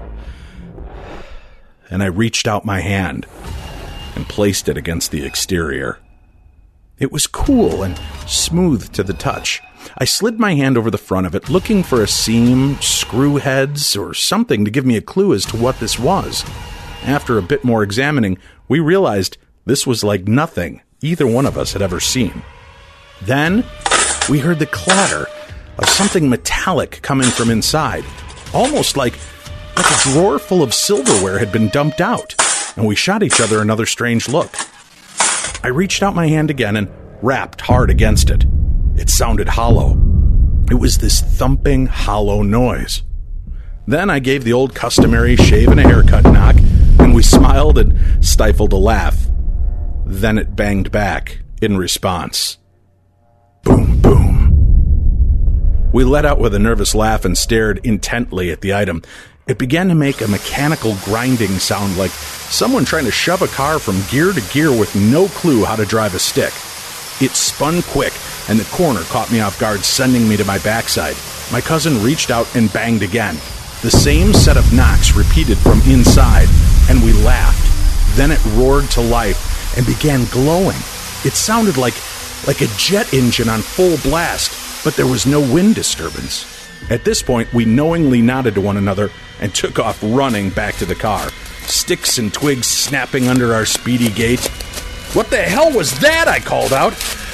and I reached out my hand and placed it against the exterior. It was cool and smooth to the touch. I slid my hand over the front of it, looking for a seam, screw heads, or something to give me a clue as to what this was. After a bit more examining, we realized this was like nothing either one of us had ever seen. Then, we heard the clatter of something metallic coming from inside, almost like a drawer full of silverware had been dumped out, and we shot each other another strange look. I reached out my hand again and rapped hard against it. It sounded hollow. It was this thumping, hollow noise. Then I gave the old customary shave and a haircut knock, and we smiled and stifled a laugh. Then it banged back in response. Boom, boom. We let out with a nervous laugh and stared intently at the item. It began to make a mechanical grinding sound like someone trying to shove a car from gear to gear with no clue how to drive a stick. It spun quick, and the corner caught me off guard, sending me to my backside. My cousin reached out and banged again. The same set of knocks repeated from inside, and we laughed. Then it roared to life and began glowing. It sounded like a jet engine on full blast, but there was no wind disturbance. At this point, we knowingly nodded to one another and took off running back to the car, sticks and twigs snapping under our speedy gait. "What the hell was that?" I called out.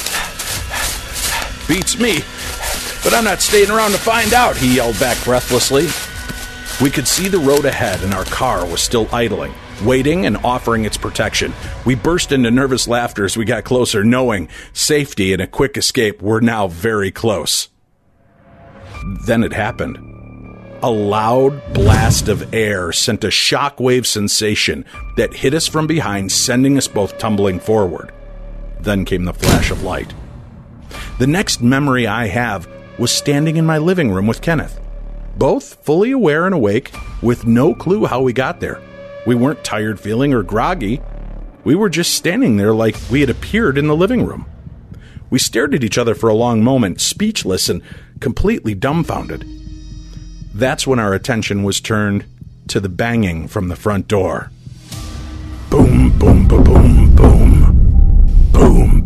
"Beats me, but I'm not staying around to find out," he yelled back breathlessly. We could see the road ahead, and our car was still idling, waiting and offering its protection. We burst into nervous laughter as we got closer, knowing safety and a quick escape were now very close. Then it happened. A loud blast of air sent a shockwave sensation that hit us from behind, sending us both tumbling forward. Then came the flash of light. The next memory I have was standing in my living room with Kenneth, both fully aware and awake, with no clue how we got there. We weren't tired feeling or groggy. We were just standing there like we had appeared in the living room. We stared at each other for a long moment, speechless and completely dumbfounded. That's when our attention was turned to the banging from the front door. Boom, boom, boom, boom, boom. Boom,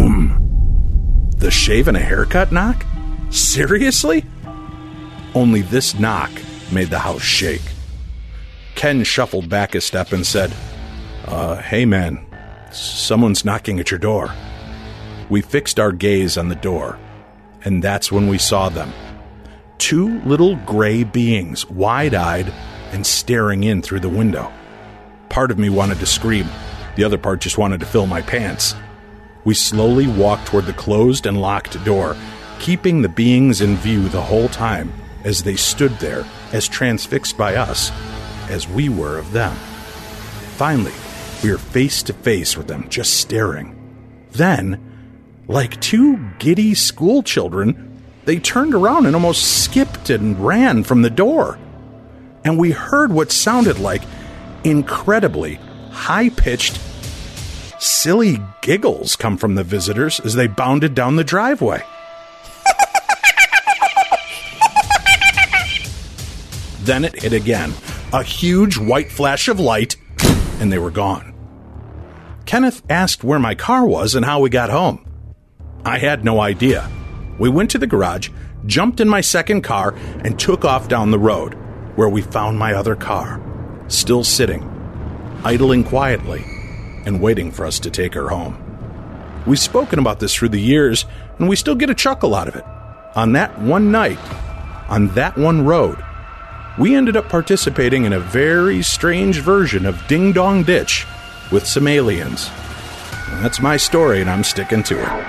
boom. The shave and a haircut knock? Seriously? Only this knock made the house shake. Ken shuffled back a step and said, "Hey man, someone's knocking at your door." We fixed our gaze on the door, and that's when we saw them. Two little gray beings, wide-eyed and staring in through the window. Part of me wanted to scream. The other part just wanted to fill my pants. We slowly walked toward the closed and locked door, keeping the beings in view the whole time as they stood there, as transfixed by us as we were of them. Finally, we were face to face with them, just staring. Then, like two giddy school children, they turned around and almost skipped and ran from the door. And we heard what sounded like incredibly high-pitched, silly giggles come from the visitors as they bounded down the driveway. Then it hit again, a huge white flash of light, and they were gone. Kenneth asked where my car was and how we got home. I had no idea. We went to the garage, jumped in my second car, and took off down the road, where we found my other car, still sitting, idling quietly, and waiting for us to take her home. We've spoken about this through the years, and we still get a chuckle out of it. On that one night, on that one road, we ended up participating in a very strange version of Ding Dong Ditch with some aliens. And that's my story, and I'm sticking to it.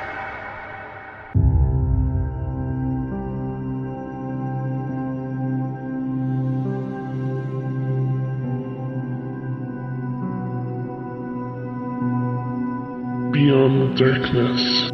Beyond the Darkness.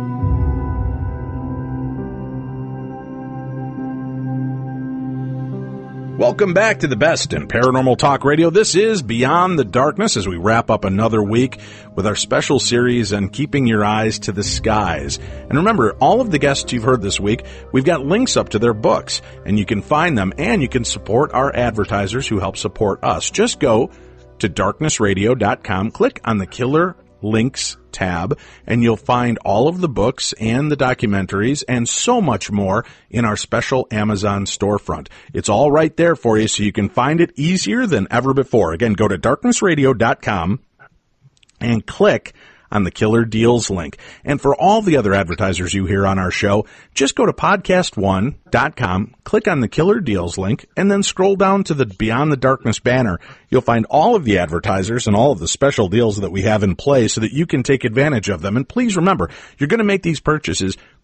Welcome back to the best in paranormal talk radio. This is Beyond the Darkness as we wrap up another week with our special series on keeping your eyes to the skies. And remember, all of the guests you've heard this week, we've got links up to their books, and you can find them, and you can support our advertisers who help support us. Just go to darknessradio.com, click on the Killer Links tab, and you'll find all of the books and the documentaries and so much more in our special Amazon storefront. It's all right there for you, so you can find it easier than ever before. Again, go to darknessradio.com and click on the Killer Deals link. And for all the other advertisers you hear on our show, just go to podcast1.com, click on the Killer Deals link, and then scroll down to the Beyond the Darkness banner. You'll find all of the advertisers and all of the special deals that we have in play so that you can take advantage of them. And please remember, you're going to make these purchases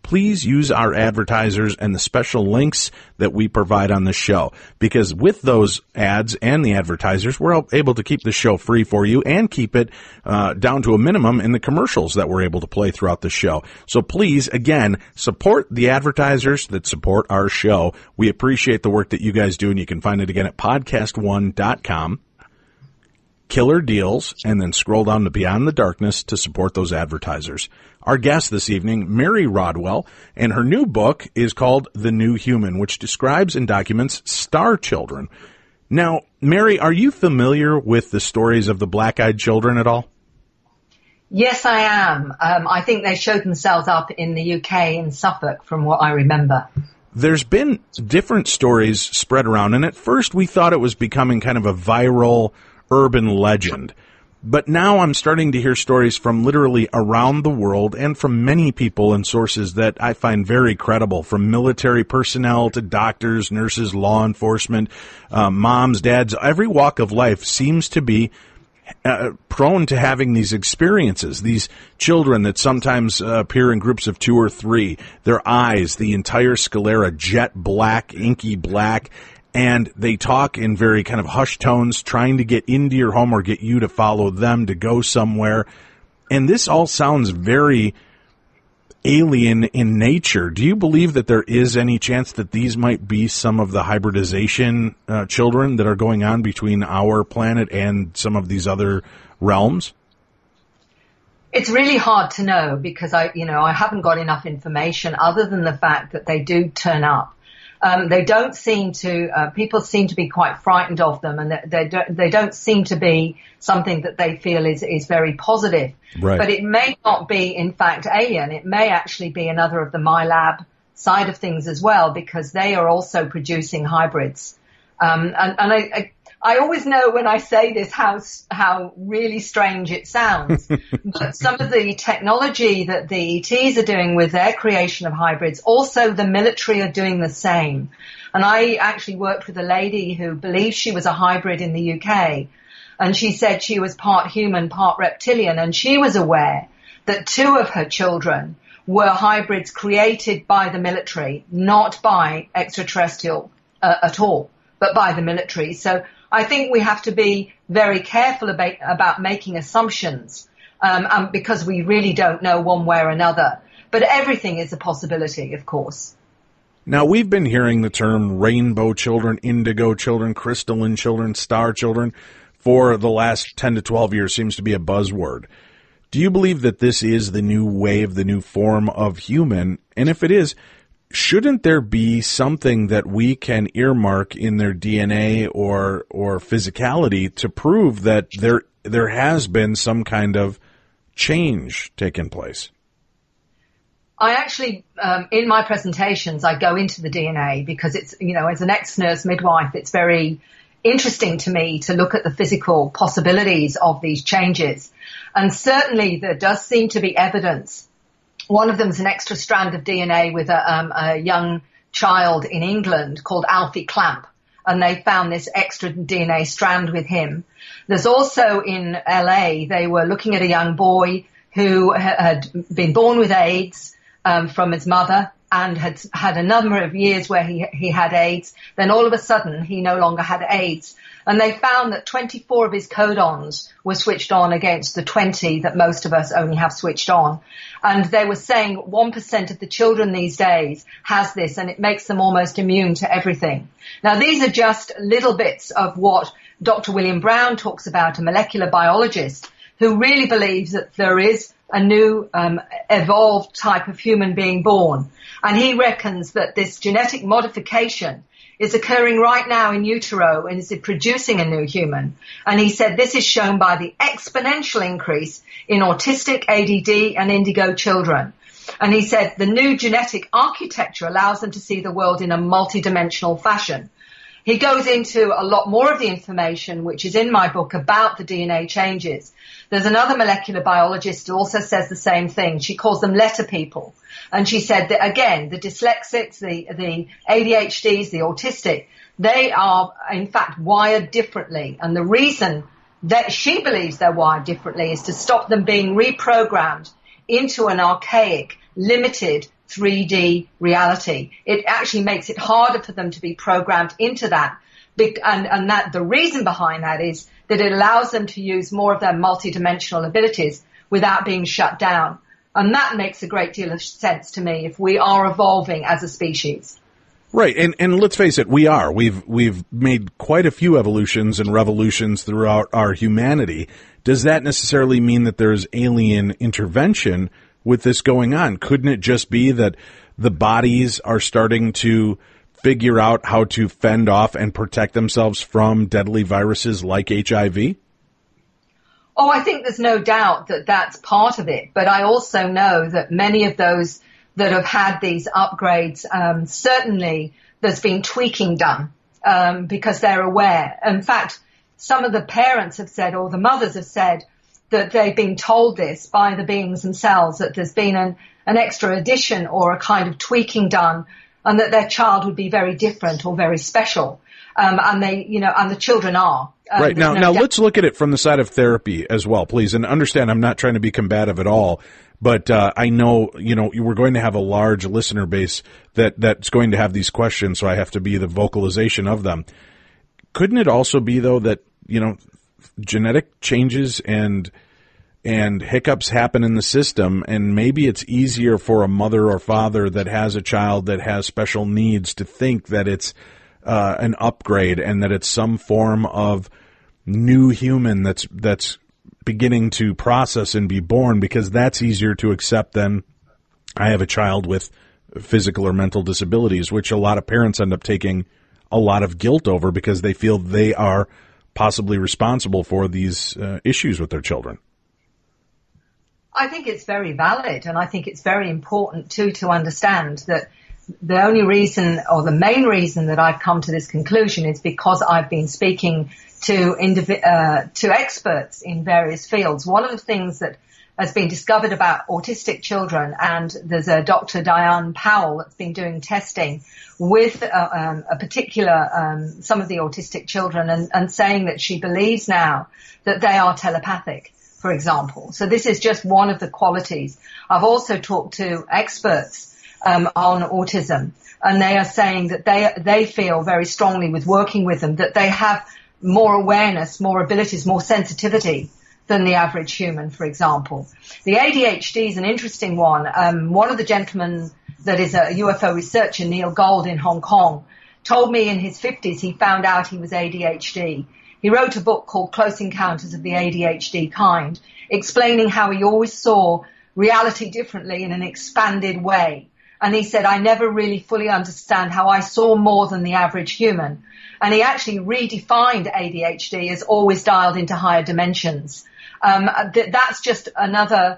please use our advertisers and the special links that we provide on the show, because with those ads and the advertisers, we're able to keep the show free for you and keep it down to a minimum in the commercials that we're able to play throughout the show. So please, again, support the advertisers that support our show. We appreciate the work that you guys do, and you can find it again at podcastone.com. Killer Deals, and then scroll down to Beyond the Darkness to support those advertisers. Our guest this evening, Mary Rodwell, and her new book is called The New Human, which describes and documents star children. Now, Mary, are you familiar with the stories of the black-eyed children at all? Yes, I am. I think they showed themselves up in the UK in Suffolk, from what I remember. There's been different stories spread around, and at first we thought it was becoming kind of a viral urban legend. But now I'm starting to hear stories from literally around the world and from many people and sources that I find very credible, from military personnel to doctors, nurses, law enforcement, moms, dads. Every walk of life seems to be prone to having these experiences, these children that sometimes appear in groups of 2 or 3, their eyes, the entire sclera, jet black, inky black, and they talk in very kind of hushed tones, trying to get into your home or get you to follow them to go somewhere. And this all sounds very alien in nature. Do you believe that there is any chance that these might be some of the hybridization children that are going on between our planet and some of these other realms? It's really hard to know, because I haven't got enough information other than the fact that they do turn up. They don't seem to, people seem to be quite frightened of them, and they don't seem to be something that they feel is very positive. Right. But it may not be, in fact, alien. It may actually be another of the MyLab side of things as well, because they are also producing hybrids. I always know when I say this how really strange it sounds. But some of the technology that the ETs are doing with their creation of hybrids, also the military are doing the same. And I actually worked with a lady who believed she was a hybrid in the UK. And she said she was part human, part reptilian. And she was aware that 2 of her children were hybrids created by the military, not by extraterrestrial at all, but by the military. So I think we have to be very careful about making assumptions, because we really don't know one way or another. But everything is a possibility, of course. Now, we've been hearing the term rainbow children, indigo children, crystalline children, star children for the last 10 to 12 years. Seems to be a buzzword. Do you believe that this is the new wave, the new form of human? And if it is, shouldn't there be something that we can earmark in their DNA or physicality to prove that there has been some kind of change taking place? I actually, in my presentations, I go into the DNA because it's, as an ex-nurse midwife, it's very interesting to me to look at the physical possibilities of these changes. And certainly there does seem to be evidence. One of them is an extra strand of DNA with a young child in England called Alfie Clamp, and they found this extra DNA strand with him. There's also in LA, they were looking at a young boy who had been born with AIDS from his mother and had had a number of years where he had AIDS. Then all of a sudden, he no longer had AIDS. And they found that 24 of his codons were switched on against the 20 that most of us only have switched on. And they were saying 1% of the children these days has this, and it makes them almost immune to everything. Now, these are just little bits of what Dr. William Brown talks about, a molecular biologist who really believes that there is a new evolved type of human being born. And he reckons that this genetic modification is occurring right now in utero and is producing a new human. And he said this is shown by the exponential increase in autistic, ADD, and indigo children. And he said the new genetic architecture allows them to see the world in a multidimensional fashion. He goes into a lot more of the information, which is in my book, about the DNA changes. There's another molecular biologist who also says the same thing. She calls them letter people. And she said that, again, the dyslexics, the ADHDs, the autistic, they are, in fact, wired differently. And the reason that she believes they're wired differently is to stop them being reprogrammed into an archaic, limited 3D reality. It actually makes it harder for them to be programmed into that. And that the reason behind that is that it allows them to use more of their multidimensional abilities without being shut down. And that makes a great deal of sense to me if we are evolving as a species. Right, and let's face it, we are. We've made quite a few evolutions and revolutions throughout our humanity. Does that necessarily mean that there's alien intervention with this going on? Couldn't it just be that the bodies are starting to figure out how to fend off and protect themselves from deadly viruses like HIV? Oh, I think there's no doubt that that's part of it. But I also know that many of those that have had these upgrades, certainly there's been tweaking done because they're aware. In fact, some of the parents have said, or the mothers have said, that they've been told this by the beings themselves, that there's been an extra addition or a kind of tweaking done, and that their child would be very different or very special. And they, and the children are. Right. Now let's look at it from the side of therapy as well, please. And understand, I'm not trying to be combative at all, but I know, we're going to have a large listener base that's going to have these questions, so I have to be the vocalization of them. Couldn't it also be, though, that, genetic changes and hiccups happen in the system, and maybe it's easier for a mother or father that has a child that has special needs to think that it's an upgrade and that it's some form of new human that's beginning to process and be born, because that's easier to accept than I have a child with physical or mental disabilities, which a lot of parents end up taking a lot of guilt over because they feel they are possibly responsible for these issues with their children. I think it's very valid, and I think it's very important too to understand that the only reason, or the main reason, that I've come to this conclusion is because I've been speaking to experts in various fields. One of the things that has been discovered about autistic children, and there's a Dr. Diane Powell that's been doing testing with a particular some of the autistic children, and saying that she believes now that they are telepathic, for example. So this is just one of the qualities. I've also talked to experts on autism, and they are saying that they feel very strongly with working with them that they have more awareness, more abilities, more sensitivity than the average human, for example. The ADHD is an interesting one. One of the gentlemen that is a UFO researcher, Neil Gold in Hong Kong, told me in his 50s he found out he was ADHD. He wrote a book called Close Encounters of the ADHD Kind, explaining how he always saw reality differently in an expanded way. And he said, I never really fully understand how I saw more than the average human. And he actually redefined ADHD as always dialed into higher dimensions. That's just another,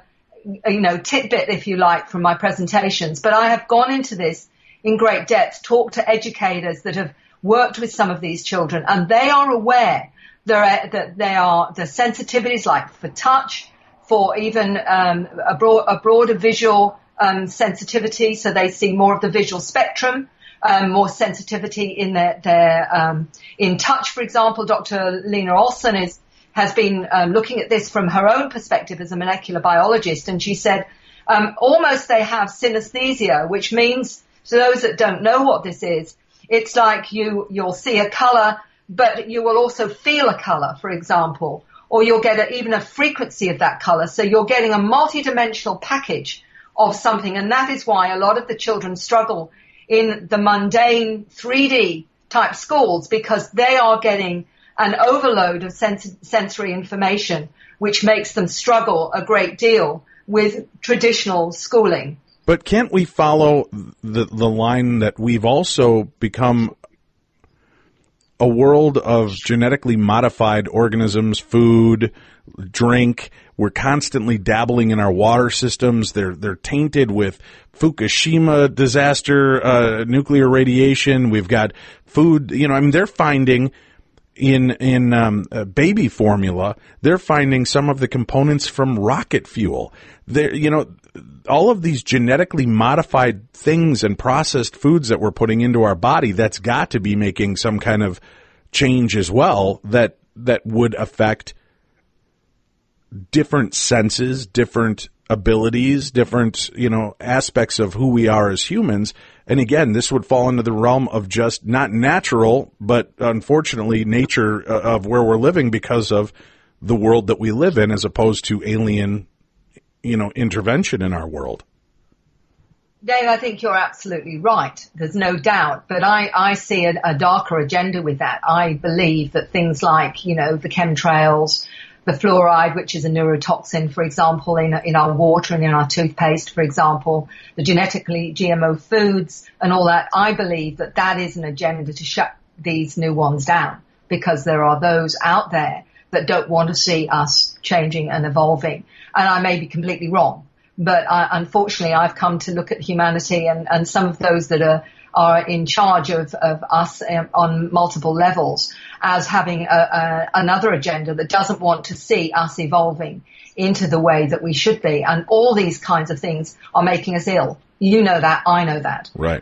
tidbit, if you like, from my presentations. But I have gone into this in great depth, talked to educators that have worked with some of these children, and they are aware that the sensitivities, like for touch, for even a broader visual sensitivity, so they see more of the visual spectrum, more sensitivity in their in touch, for example. Dr. Lena Olson has been looking at this from her own perspective as a molecular biologist, and she said almost they have synesthesia, which means, to those that don't know what this is, it's like you'll see a color, but you will also feel a color, for example, or you'll get even a frequency of that color. So you're getting a multidimensional package of something, and that is why a lot of the children struggle in the mundane 3D type schools, because they are getting an overload of sensory information, which makes them struggle a great deal with traditional schooling. But can't we follow the line that we've also become a world of genetically modified organisms, food, drink? We're constantly dabbling in our water systems. They're tainted with Fukushima disaster, nuclear radiation. We've got food. They're finding in baby formula, they're finding some of the components from rocket fuel. All of these genetically modified things and processed foods that we're putting into our body, that's got to be making some kind of change as well that would affect different senses, different abilities, different, aspects of who we are as humans. And again, this would fall into the realm of just not natural, but unfortunately nature of where we're living because of the world that we live in, as opposed to alien, intervention in our world. Dave, I think you're absolutely right. There's no doubt. But I see a darker agenda with that. I believe that things like, the chemtrails, the fluoride, which is a neurotoxin, for example, in our water and in our toothpaste, for example, the genetically GMO foods and all that, I believe that is an agenda to shut these new ones down, because there are those out there that don't want to see us changing and evolving. And I may be completely wrong, but unfortunately I've come to look at humanity and some of those that are in charge of us on multiple levels as having another agenda that doesn't want to see us evolving into the way that we should be. And all these kinds of things are making us ill. You know that. I know that. Right.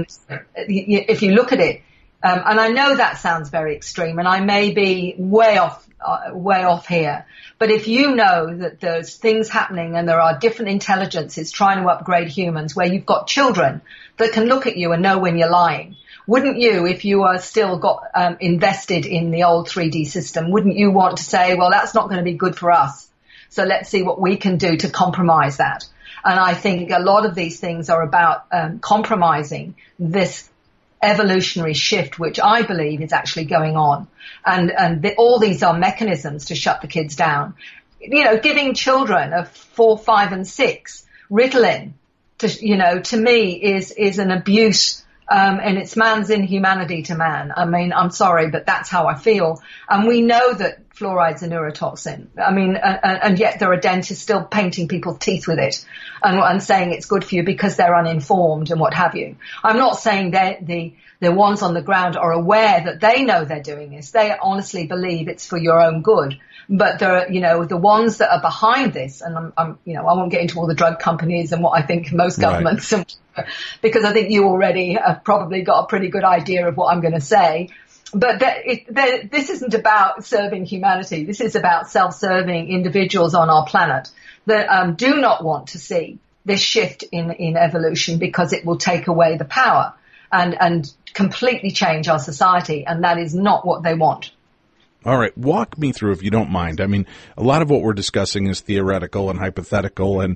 If you look at it, and I know that sounds very extreme, and I may be way off here. But if you know that there's things happening and there are different intelligences trying to upgrade humans, where you've got children that can look at you and know when you're lying, wouldn't you, if you are still invested in the old 3D system, wouldn't you want to say, well, that's not going to be good for us, so let's see what we can do to compromise that? And I think a lot of these things are about compromising this evolutionary shift, which I believe is actually going on. And all these are mechanisms to shut the kids down. Giving children of 4, 5, and 6 Ritalin, to me is an abuse. And it's man's inhumanity to man. I mean, I'm sorry, but that's how I feel. And we know that fluoride's a neurotoxin. I mean, and yet there are dentists still painting people's teeth with it and saying it's good for you because they're uninformed and what have you. I'm not saying that the ones on the ground are aware that they know they're doing this. They honestly believe it's for your own good. But there are, the ones that are behind this, and I won't get into all the drug companies and what I think most governments, right, because I think you already have probably got a pretty good idea of what I'm going to say. But this isn't about serving humanity. This is about self-serving individuals on our planet that do not want to see this shift in evolution, because it will take away the power and completely change our society. And that is not what they want. All right. Walk me through, if you don't mind. I mean, a lot of what we're discussing is theoretical and hypothetical and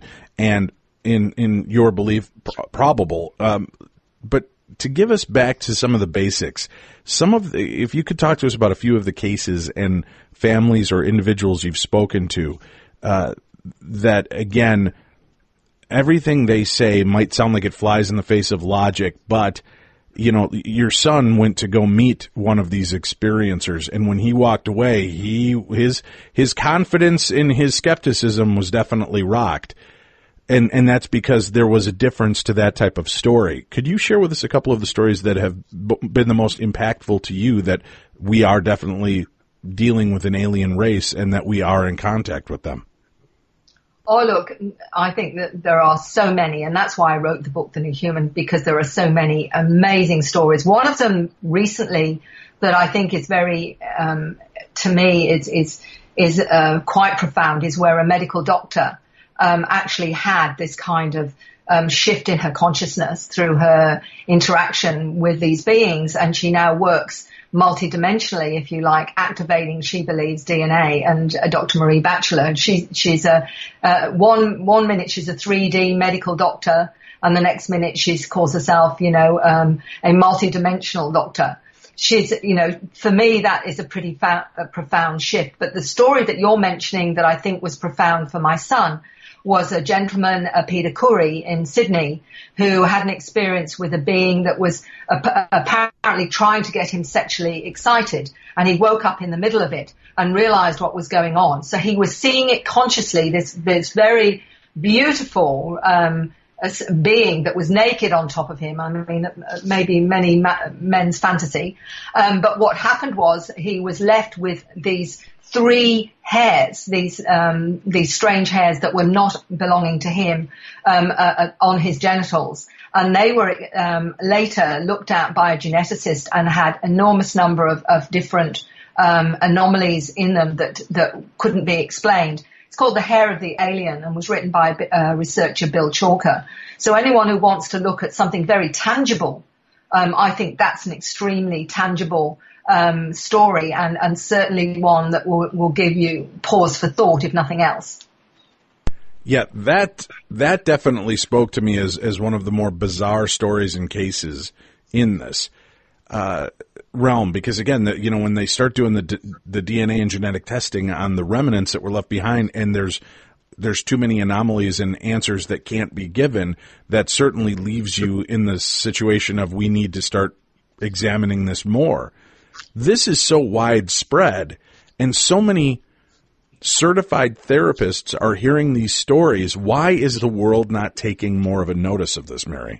in your belief, probable. But to give us back to some of the basics, if you could talk to us about a few of the cases and families or individuals you've spoken to, that again, everything they say might sound like it flies in the face of logic, but your son went to go meet one of these experiencers, and when he walked away, his confidence in his skepticism was definitely rocked. And that's because there was a difference to that type of story. Could you share with us a couple of the stories that have been the most impactful to you, that we are definitely dealing with an alien race and that we are in contact with them? Oh, look, I think that there are so many, and that's why I wrote the book, The New Human, because there are so many amazing stories. One of them recently that I think is very, to me, is quite profound, is where a medical doctor actually had this kind of shift in her consciousness through her interaction with these beings, and she now works multidimensionally, if you like, activating, she believes, DNA. And Dr. Marie Batchelor, she's one minute she's a 3D medical doctor, and the next minute she calls herself, a multidimensional doctor. She's, for me, that is a pretty profound shift. But the story that you're mentioning that I think was profound for my son was a gentleman, Peter Curry in Sydney, who had an experience with a being that was apparently trying to get him sexually excited. And he woke up in the middle of it and realized what was going on. So he was seeing it consciously, this very beautiful being that was naked on top of him. I mean, maybe many men's fantasy. But what happened was he was left with these 3 hairs, these strange hairs that were not belonging to him, on his genitals. And they were later looked at by a geneticist and had enormous number of different anomalies in them that couldn't be explained. It's called The Hair of the Alien and was written by researcher Bill Chalker. So anyone who wants to look at something very tangible, I think that's an extremely tangible story and certainly one that will give you pause for thought, if nothing else. Yeah, that definitely spoke to me as one of the more bizarre stories and cases in this realm, because again, when they start doing the DNA and genetic testing on the remnants that were left behind, and there's too many anomalies and answers that can't be given, that certainly leaves you in the situation of we need to start examining this more. This is so widespread, and so many certified therapists are hearing these stories. Why is the world not taking more of a notice of this, Mary?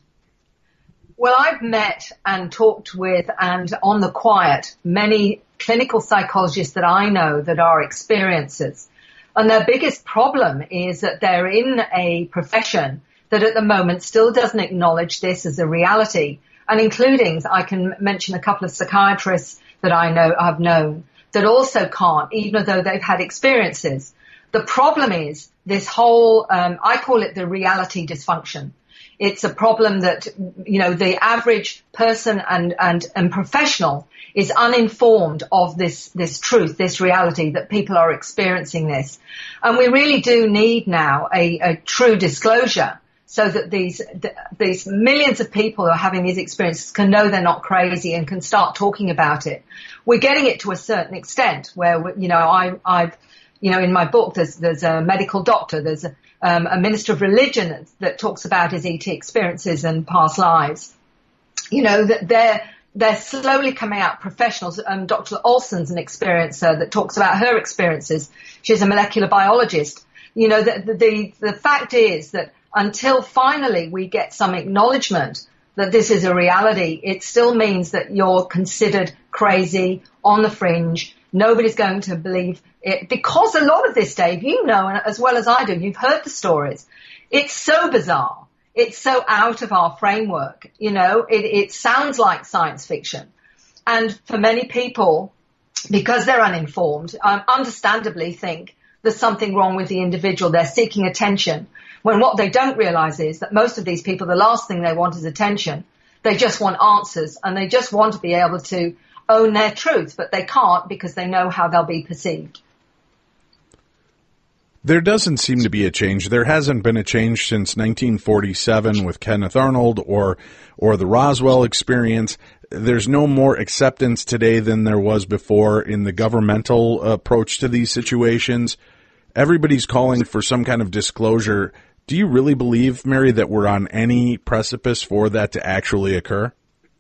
Well, I've met and talked with, and on the quiet, many clinical psychologists that I know that are experiencers. And their biggest problem is that they're in a profession that at the moment still doesn't acknowledge this as a reality. And including, I can mention a couple of psychiatrists that I've known that also can't, even though they've had experiences. The problem is this whole, I call it the reality dysfunction. It's a problem that, the average person and professional is uninformed of this truth, this reality that people are experiencing this. And we really do need now a true disclosure so that these millions of people who are having these experiences can know they're not crazy and can start talking about it. We're getting it to a certain extent where, I've in my book, there's a medical doctor, there's a minister of religion that talks about his ET experiences and past lives. That they're slowly coming out, professionals. Dr. Olson's an experiencer that talks about her experiences. She's a molecular biologist. The fact is that until finally we get some acknowledgement that this is a reality, it still means that you're considered crazy, on the fringe. Nobody's going to believe it, because a lot of this, Dave, and as well as I do, you've heard the stories. It's so bizarre. It's so out of our framework. It sounds like science fiction. And for many people, because they're uninformed, understandably think there's something wrong with the individual. They're seeking attention. When what they don't realize is that most of these people, the last thing they want is attention. They just want answers, and they just want to be able to own their truth, but they can't because they know how they'll be perceived. There doesn't seem to be a change. There hasn't been a change since 1947 with Kenneth Arnold or the Roswell experience. There's no more acceptance today than there was before in the governmental approach to these situations. Everybody's calling for some kind of disclosure. Do you really believe, Mary, that we're on any precipice for that to actually occur?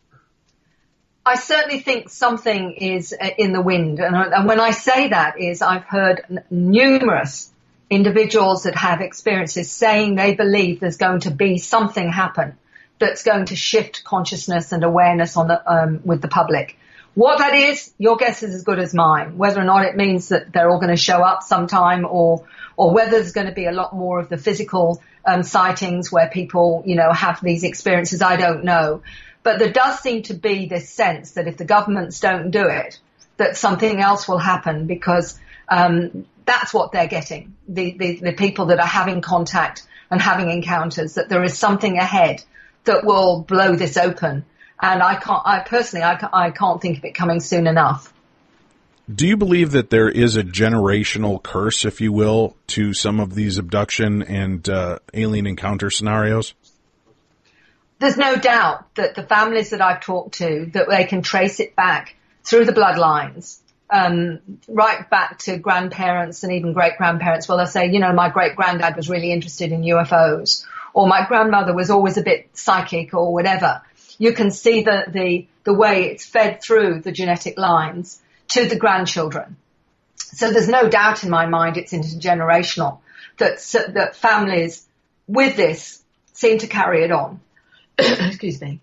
I certainly think something is in the wind. And when I say that is I've heard numerous individuals that have experiences saying they believe there's going to be something happen that's going to shift consciousness and awareness on with the public. What that is, your guess is as good as mine. Whether or not it means that they're all going to show up sometime or whether there's going to be a lot more of the physical sightings where people, have these experiences, I don't know. But there does seem to be this sense that if the governments don't do it, that something else will happen because that's what they're getting. The people that are having contact and having encounters, that there is something ahead that will blow this open. And I can't think of it coming soon enough. Do you believe that there is a generational curse, if you will, to some of these abduction and alien encounter scenarios? There's no doubt that the families that I've talked to, that they can trace it back through the bloodlines, right back to grandparents and even great-grandparents. Well, they'll say, my great-granddad was really interested in UFOs, or my grandmother was always a bit psychic or whatever. You can see the way it's fed through the genetic lines to the grandchildren. So there's no doubt in my mind it's intergenerational, that families with this seem to carry it on. Excuse me.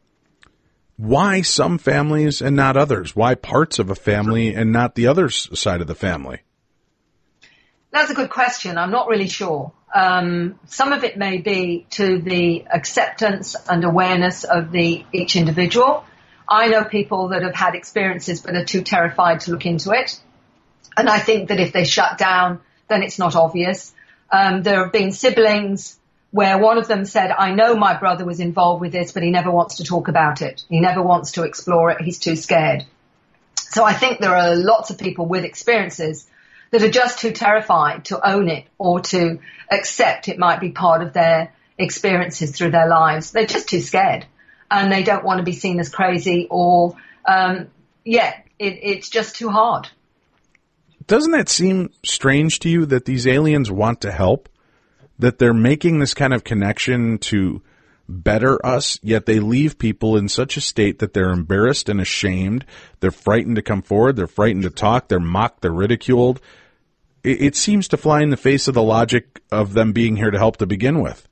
Why some families and not others? Why parts of a family and not the other side of the family? That's a good question. I'm not really sure. Some of it may be to the acceptance and awareness of each individual. I know people that have had experiences but are too terrified to look into it. And I think that if they shut down then it's not obvious. There have been siblings where one of them said, I know my brother was involved with this, but he never wants to talk about it. He never wants to explore it. He's too scared. So I think there are lots of people with experiences that are just too terrified to own it or to accept it might be part of their experiences through their lives. They're just too scared and they don't want to be seen as crazy or, it's just too hard. Doesn't that seem strange to you that these aliens want to help? That they're making this kind of connection to better us, yet they leave people in such a state that they're embarrassed and ashamed. They're frightened to come forward. They're frightened to talk. They're mocked. They're ridiculed. It seems to fly in the face of the logic of them being here to help to begin with.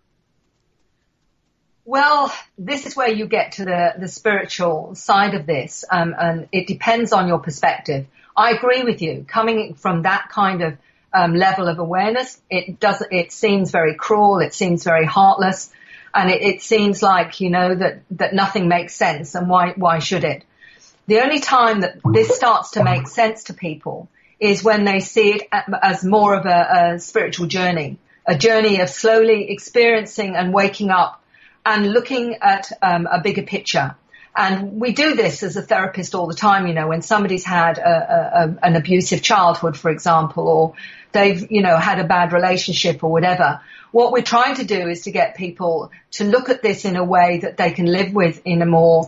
Well, this is where you get to the spiritual side of this, and it depends on your perspective. I agree with you. Coming from that kind of level of awareness, it seems very cruel. It seems very heartless. And it seems like, that nothing makes sense. And why should it? The only time that this starts to make sense to people is when they see it as more of a spiritual journey, a journey of slowly experiencing and waking up and looking at a bigger picture. And we do this as a therapist all the time, when somebody's had an abusive childhood, for example, or they've, had a bad relationship or whatever. What we're trying to do is to get people to look at this in a way that they can live with in a more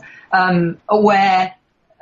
aware,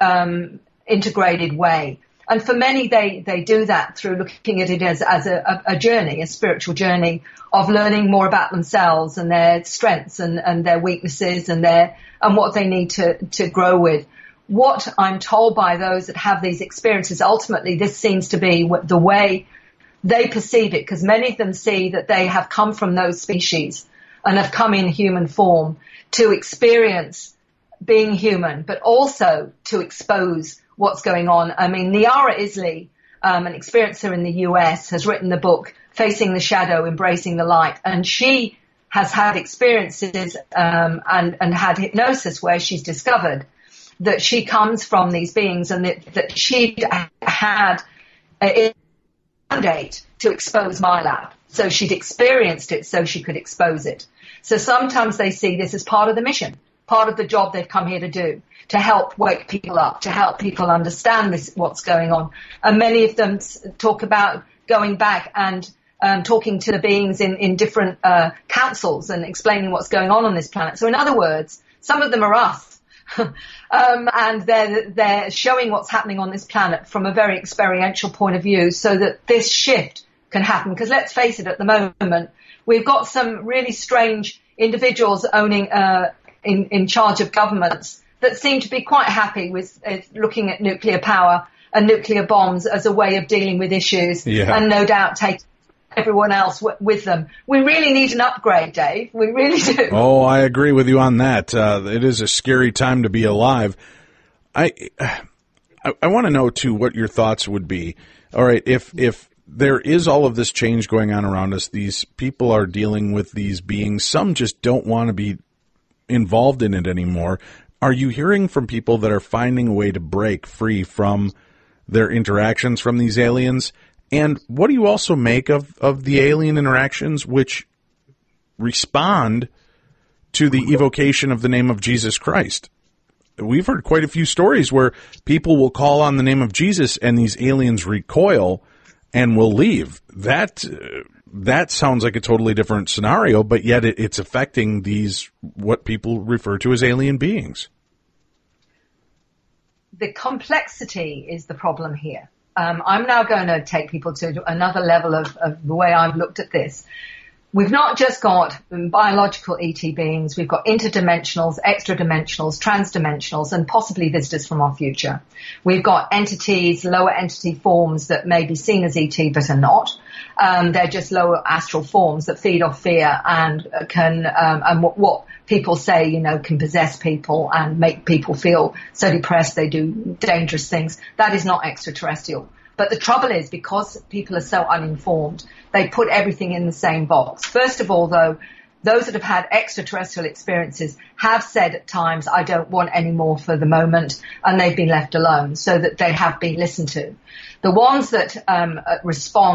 integrated way. And for many, they do that through looking at it as a journey, a spiritual journey of learning more about themselves and their strengths and their weaknesses and what they need to grow with. What I'm told by those that have these experiences, ultimately, this seems to be the way they perceive it, because many of them see that they have come from those species and have come in human form to experience being human, but also to expose what's going on. I mean, Niara Isley, an experiencer in the US, has written the book Facing the Shadow, Embracing the Light, and she has had experiences and had hypnosis where she's discovered that she comes from these beings and that she had a mandate to expose MILAB. So she'd experienced it so she could expose it. So sometimes they see this as part of the mission, part of the job they've come here to do, to help wake people up, to help people understand what's going on. And many of them talk about going back and talking to the beings in different councils and explaining what's going on this planet. So in other words, some of them are us. And they're showing what's happening on this planet from a very experiential point of view so that this shift can happen. Because let's face it, at the moment, we've got some really strange individuals owning, in charge of governments that seem to be quite happy with looking at nuclear power and nuclear bombs as a way of dealing with issues, and no doubt take everyone else with them. We really need an upgrade, Dave. We really do. Oh, I agree with you on that. It is a scary time to be alive. I want to know, too, what your thoughts would be. All right, if there is all of this change going on around us, these people are dealing with these beings, some just don't want to be involved in it anymore. Are you hearing from people that are finding a way to break free from their interactions from these aliens? And what do you also make of the alien interactions which respond to the evocation of the name of Jesus Christ? We've heard quite a few stories where people will call on the name of Jesus and these aliens recoil and will leave. That sounds like a totally different scenario, but yet it's affecting these, what people refer to as alien beings. The complexity is the problem here. I'm now going to take people to another level of the way I've looked at this. We've not just got biological ET beings, we've got interdimensionals, extra-dimensionals, trans-dimensionals, and possibly visitors from our future. We've got entities, lower entity forms that may be seen as ET but are not. They're just lower astral forms that feed off fear and can, and what people say, can possess people and make people feel so depressed they do dangerous things. That is not extraterrestrial. But the trouble is, because people are so uninformed, they put everything in the same box. First of all, though, those that have had extraterrestrial experiences have said at times, I don't want any more for the moment, and they've been left alone, so that they have been listened to. The ones that respond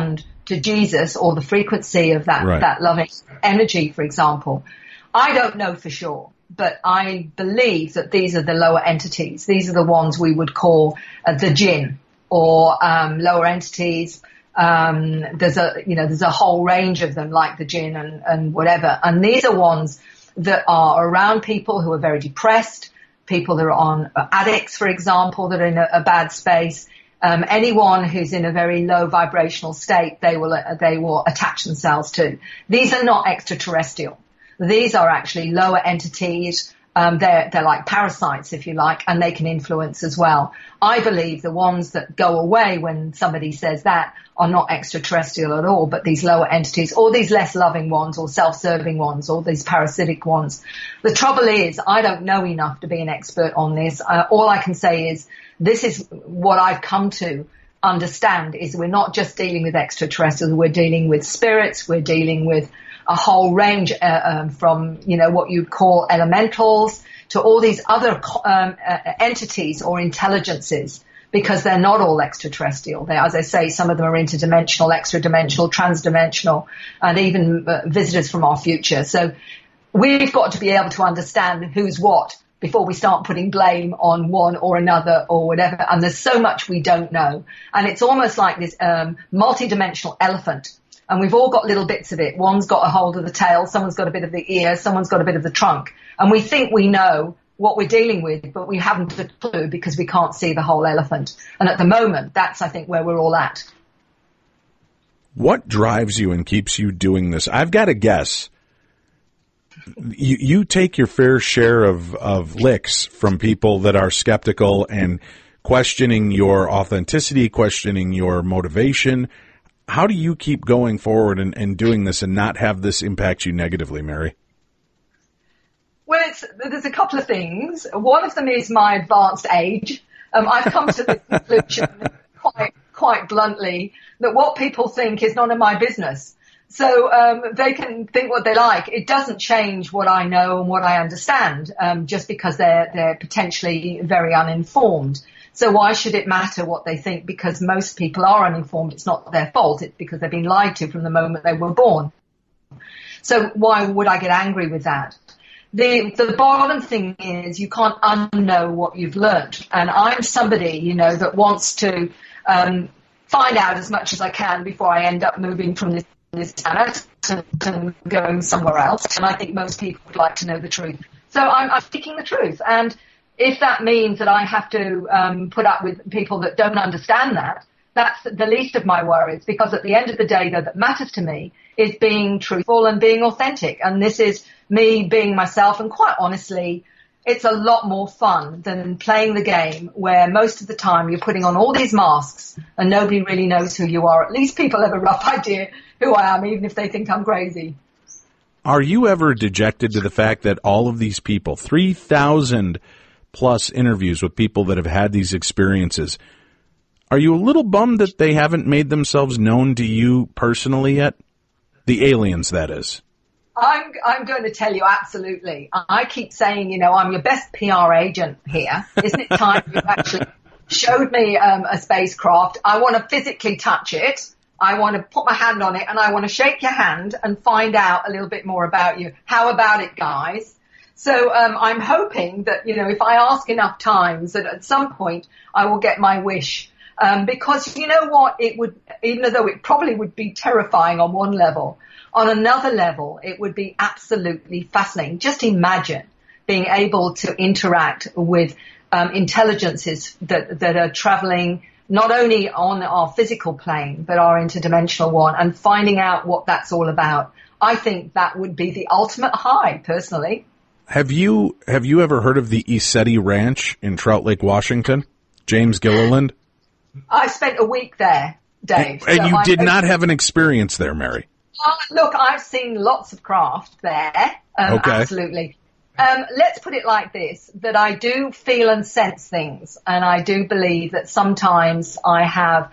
to Jesus or the frequency of that loving energy, for example. I don't know for sure, but I believe that these are the lower entities. These are the ones we would call the jinn or lower entities. There's a whole range of them, like the jinn and whatever. And these are ones that are around people who are very depressed, people that are on addicts, for example, that are in a bad space. Anyone who's in a very low vibrational state, they will attach themselves to. These are not extraterrestrial. These are actually lower entities. They're like parasites, if you like, and they can influence as well. I believe the ones that go away when somebody says that are not extraterrestrial at all, but these lower entities, or these less loving ones, or self-serving ones, or these parasitic ones. The trouble is, I don't know enough to be an expert on this. All I can say is, this is what I've come to understand, is we're not just dealing with extraterrestrials, we're dealing with spirits, we're dealing with a whole range from, what you'd call elementals to all these other entities or intelligences, because they're not all extraterrestrial. They, as I say, some of them are interdimensional, extra-dimensional, transdimensional, and even visitors from our future. So we've got to be able to understand who's what before we start putting blame on one or another or whatever. And there's so much we don't know. And it's almost like this multidimensional elephant. And we've all got little bits of it. One's got a hold of the tail, someone's got a bit of the ear, someone's got a bit of the trunk. And we think we know what we're dealing with, but we haven't a clue because we can't see the whole elephant. And at the moment, that's, I think, where we're all at. What drives you and keeps you doing this? I've got to guess. You take your fair share of licks from people that are skeptical and questioning your authenticity, questioning your motivation. How do you keep going forward and doing this and not have this impact you negatively, Mary? Well, there's a couple of things. One of them is my advanced age. I've come to the conclusion quite bluntly that what people think is none of my business. So they can think what they like. It doesn't change what I know and what I understand, just because they're potentially very uninformed. So why should it matter what they think? Because most people are uninformed. It's not their fault. It's because they've been lied to from the moment they were born. So why would I get angry with that? The bottom thing is you can't unknow what you've learned. And I'm somebody, that wants to find out as much as I can before I end up moving from this planet to going somewhere else. And I think most people would like to know the truth. So I'm seeking the truth. And if that means that I have to put up with people that don't understand that, that's the least of my worries, because at the end of the day, though, that matters to me is being truthful and being authentic. And this is me being myself. And quite honestly, it's a lot more fun than playing the game where most of the time you're putting on all these masks and nobody really knows who you are. At least people have a rough idea who I am, even if they think I'm crazy. Are you ever dejected to the fact that all of these people, 3,000 plus interviews with people that have had these experiences, are you a little bummed that they haven't made themselves known to you personally yet? The aliens, that is. I'm going to tell you absolutely. I keep saying, I'm your best PR agent here. Isn't it time you actually showed me a spacecraft? I want to physically touch it. I want to put my hand on it and I want to shake your hand and find out a little bit more about you. How about it, guys? So I'm hoping that, if I ask enough times that at some point I will get my wish. Because you know what, even though it probably would be terrifying on one level, on another level, it would be absolutely fascinating. Just imagine being able to interact with intelligences that are traveling not only on our physical plane, but our interdimensional one, and finding out what that's all about. I think that would be the ultimate high, personally. Have you ever heard of the ESETI Ranch in Trout Lake, Washington? James Gilliland? I spent a week there, Dave. And you did not have an experience there, Mary? Look, I've seen lots of craft there. Okay. Absolutely. Let's put it like this, that I do feel and sense things, and I do believe that sometimes I have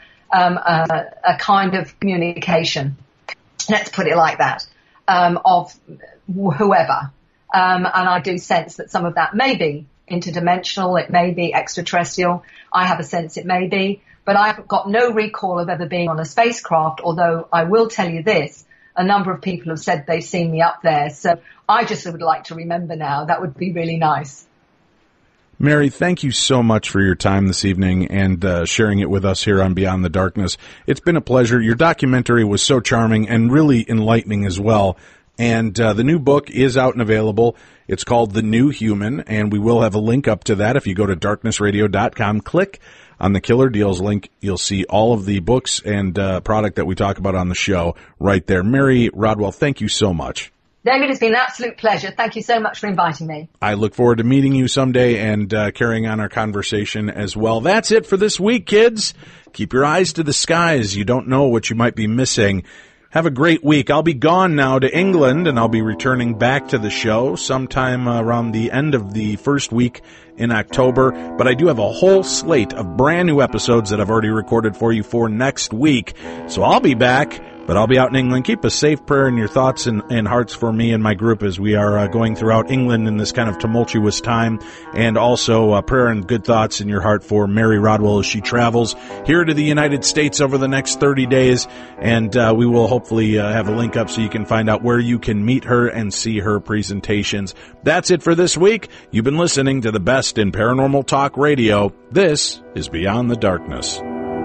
a kind of communication, let's put it like that, of whoever. And I do sense that some of that may be interdimensional, it may be extraterrestrial. I have a sense it may be. but I've got no recall of ever being on a spacecraft, although I will tell you this, a number of people have said they've seen me up there. So I just would like to remember now. That would be really nice. Mary, thank you so much for your time this evening and sharing it with us here on Beyond the Darkness. It's been a pleasure. Your documentary was so charming and really enlightening as well. And the new book is out and available. It's called The New Human, and we will have a link up to that. If you go to darknessradio.com, click on the Killer Deals link, you'll see all of the books and product that we talk about on the show right there. Mary Rodwell, thank you so much. David, it's been an absolute pleasure. Thank you so much for inviting me. I look forward to meeting you someday and carrying on our conversation as well. That's it for this week, kids. Keep your eyes to the skies. You don't know what you might be missing. Have a great week. I'll be gone now to England, and I'll be returning back to the show sometime around the end of the first week in October. But I do have a whole slate of brand new episodes that I've already recorded for you for next week. So I'll be back, but I'll be out in England. Keep a safe prayer in your thoughts and hearts for me and my group as we are going throughout England in this kind of tumultuous time. And also prayer and good thoughts in your heart for Mary Rodwell as she travels here to the United States over the next 30 days. And we will hopefully have a link up so you can find out where you can meet her and see her presentations. That's it for this week. You've been listening to the best in paranormal talk radio. This is Beyond the Darkness.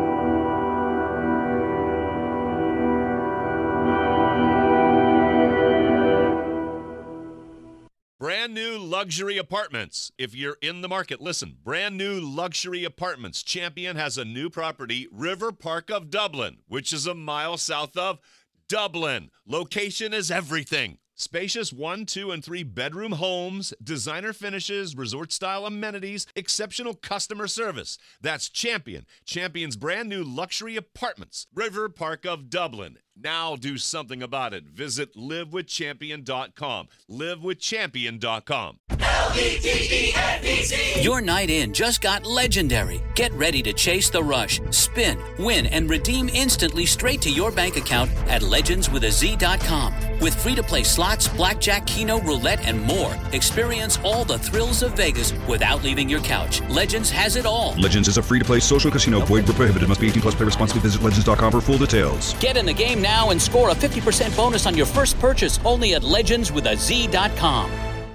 Brand new luxury apartments. If you're in the market, listen. Brand new luxury apartments. Champion has a new property, River Park of Dublin, which is a mile south of Dublin. Location is everything. Spacious 1, 2, and 3 bedroom homes, designer finishes, resort-style amenities, exceptional customer service. That's Champion. Champion's brand new luxury apartments, River Park of Dublin. Now do something about it. Visit livewithchampion.com. Livewithchampion.com. LVTENBC. Your night in just got legendary. Get ready to chase the rush, spin, win, and redeem instantly straight to your bank account at legendswithaz.com. With free-to-play slots, blackjack, keno, roulette, and more. Experience all the thrills of Vegas without leaving your couch. Legends has it all. Legends is a free-to-play social casino. Void where prohibited. Must be 18 plus. Play responsibly. Visit legends.com for full details. Get in the game now and score a 50% bonus on your first purchase only at legendswithaz.com.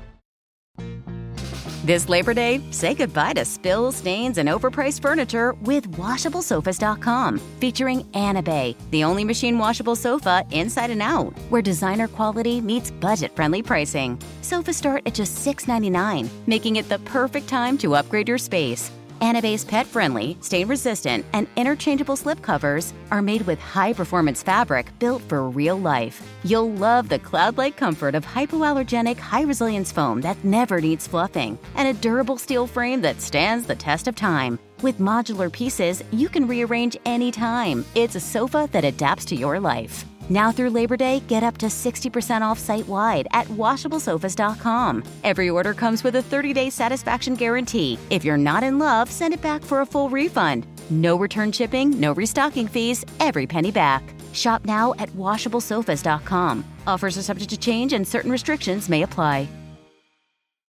This Labor Day, say goodbye to spills, stains, and overpriced furniture with WashableSofas.com. Featuring Anabay, the only machine washable sofa inside and out, where designer quality meets budget-friendly pricing. Sofas start at just $6.99, making it the perfect time to upgrade your space. Anabay's pet-friendly, stain-resistant, and interchangeable slipcovers are made with high-performance fabric built for real life. You'll love the cloud-like comfort of hypoallergenic, high-resilience foam that never needs fluffing, and a durable steel frame that stands the test of time. With modular pieces, you can rearrange anytime. It's a sofa that adapts to your life. Now through Labor Day, get up to 60% off site-wide at WashableSofas.com. Every order comes with a 30-day satisfaction guarantee. If you're not in love, send it back for a full refund. No return shipping, no restocking fees, every penny back. Shop now at WashableSofas.com. Offers are subject to change and certain restrictions may apply.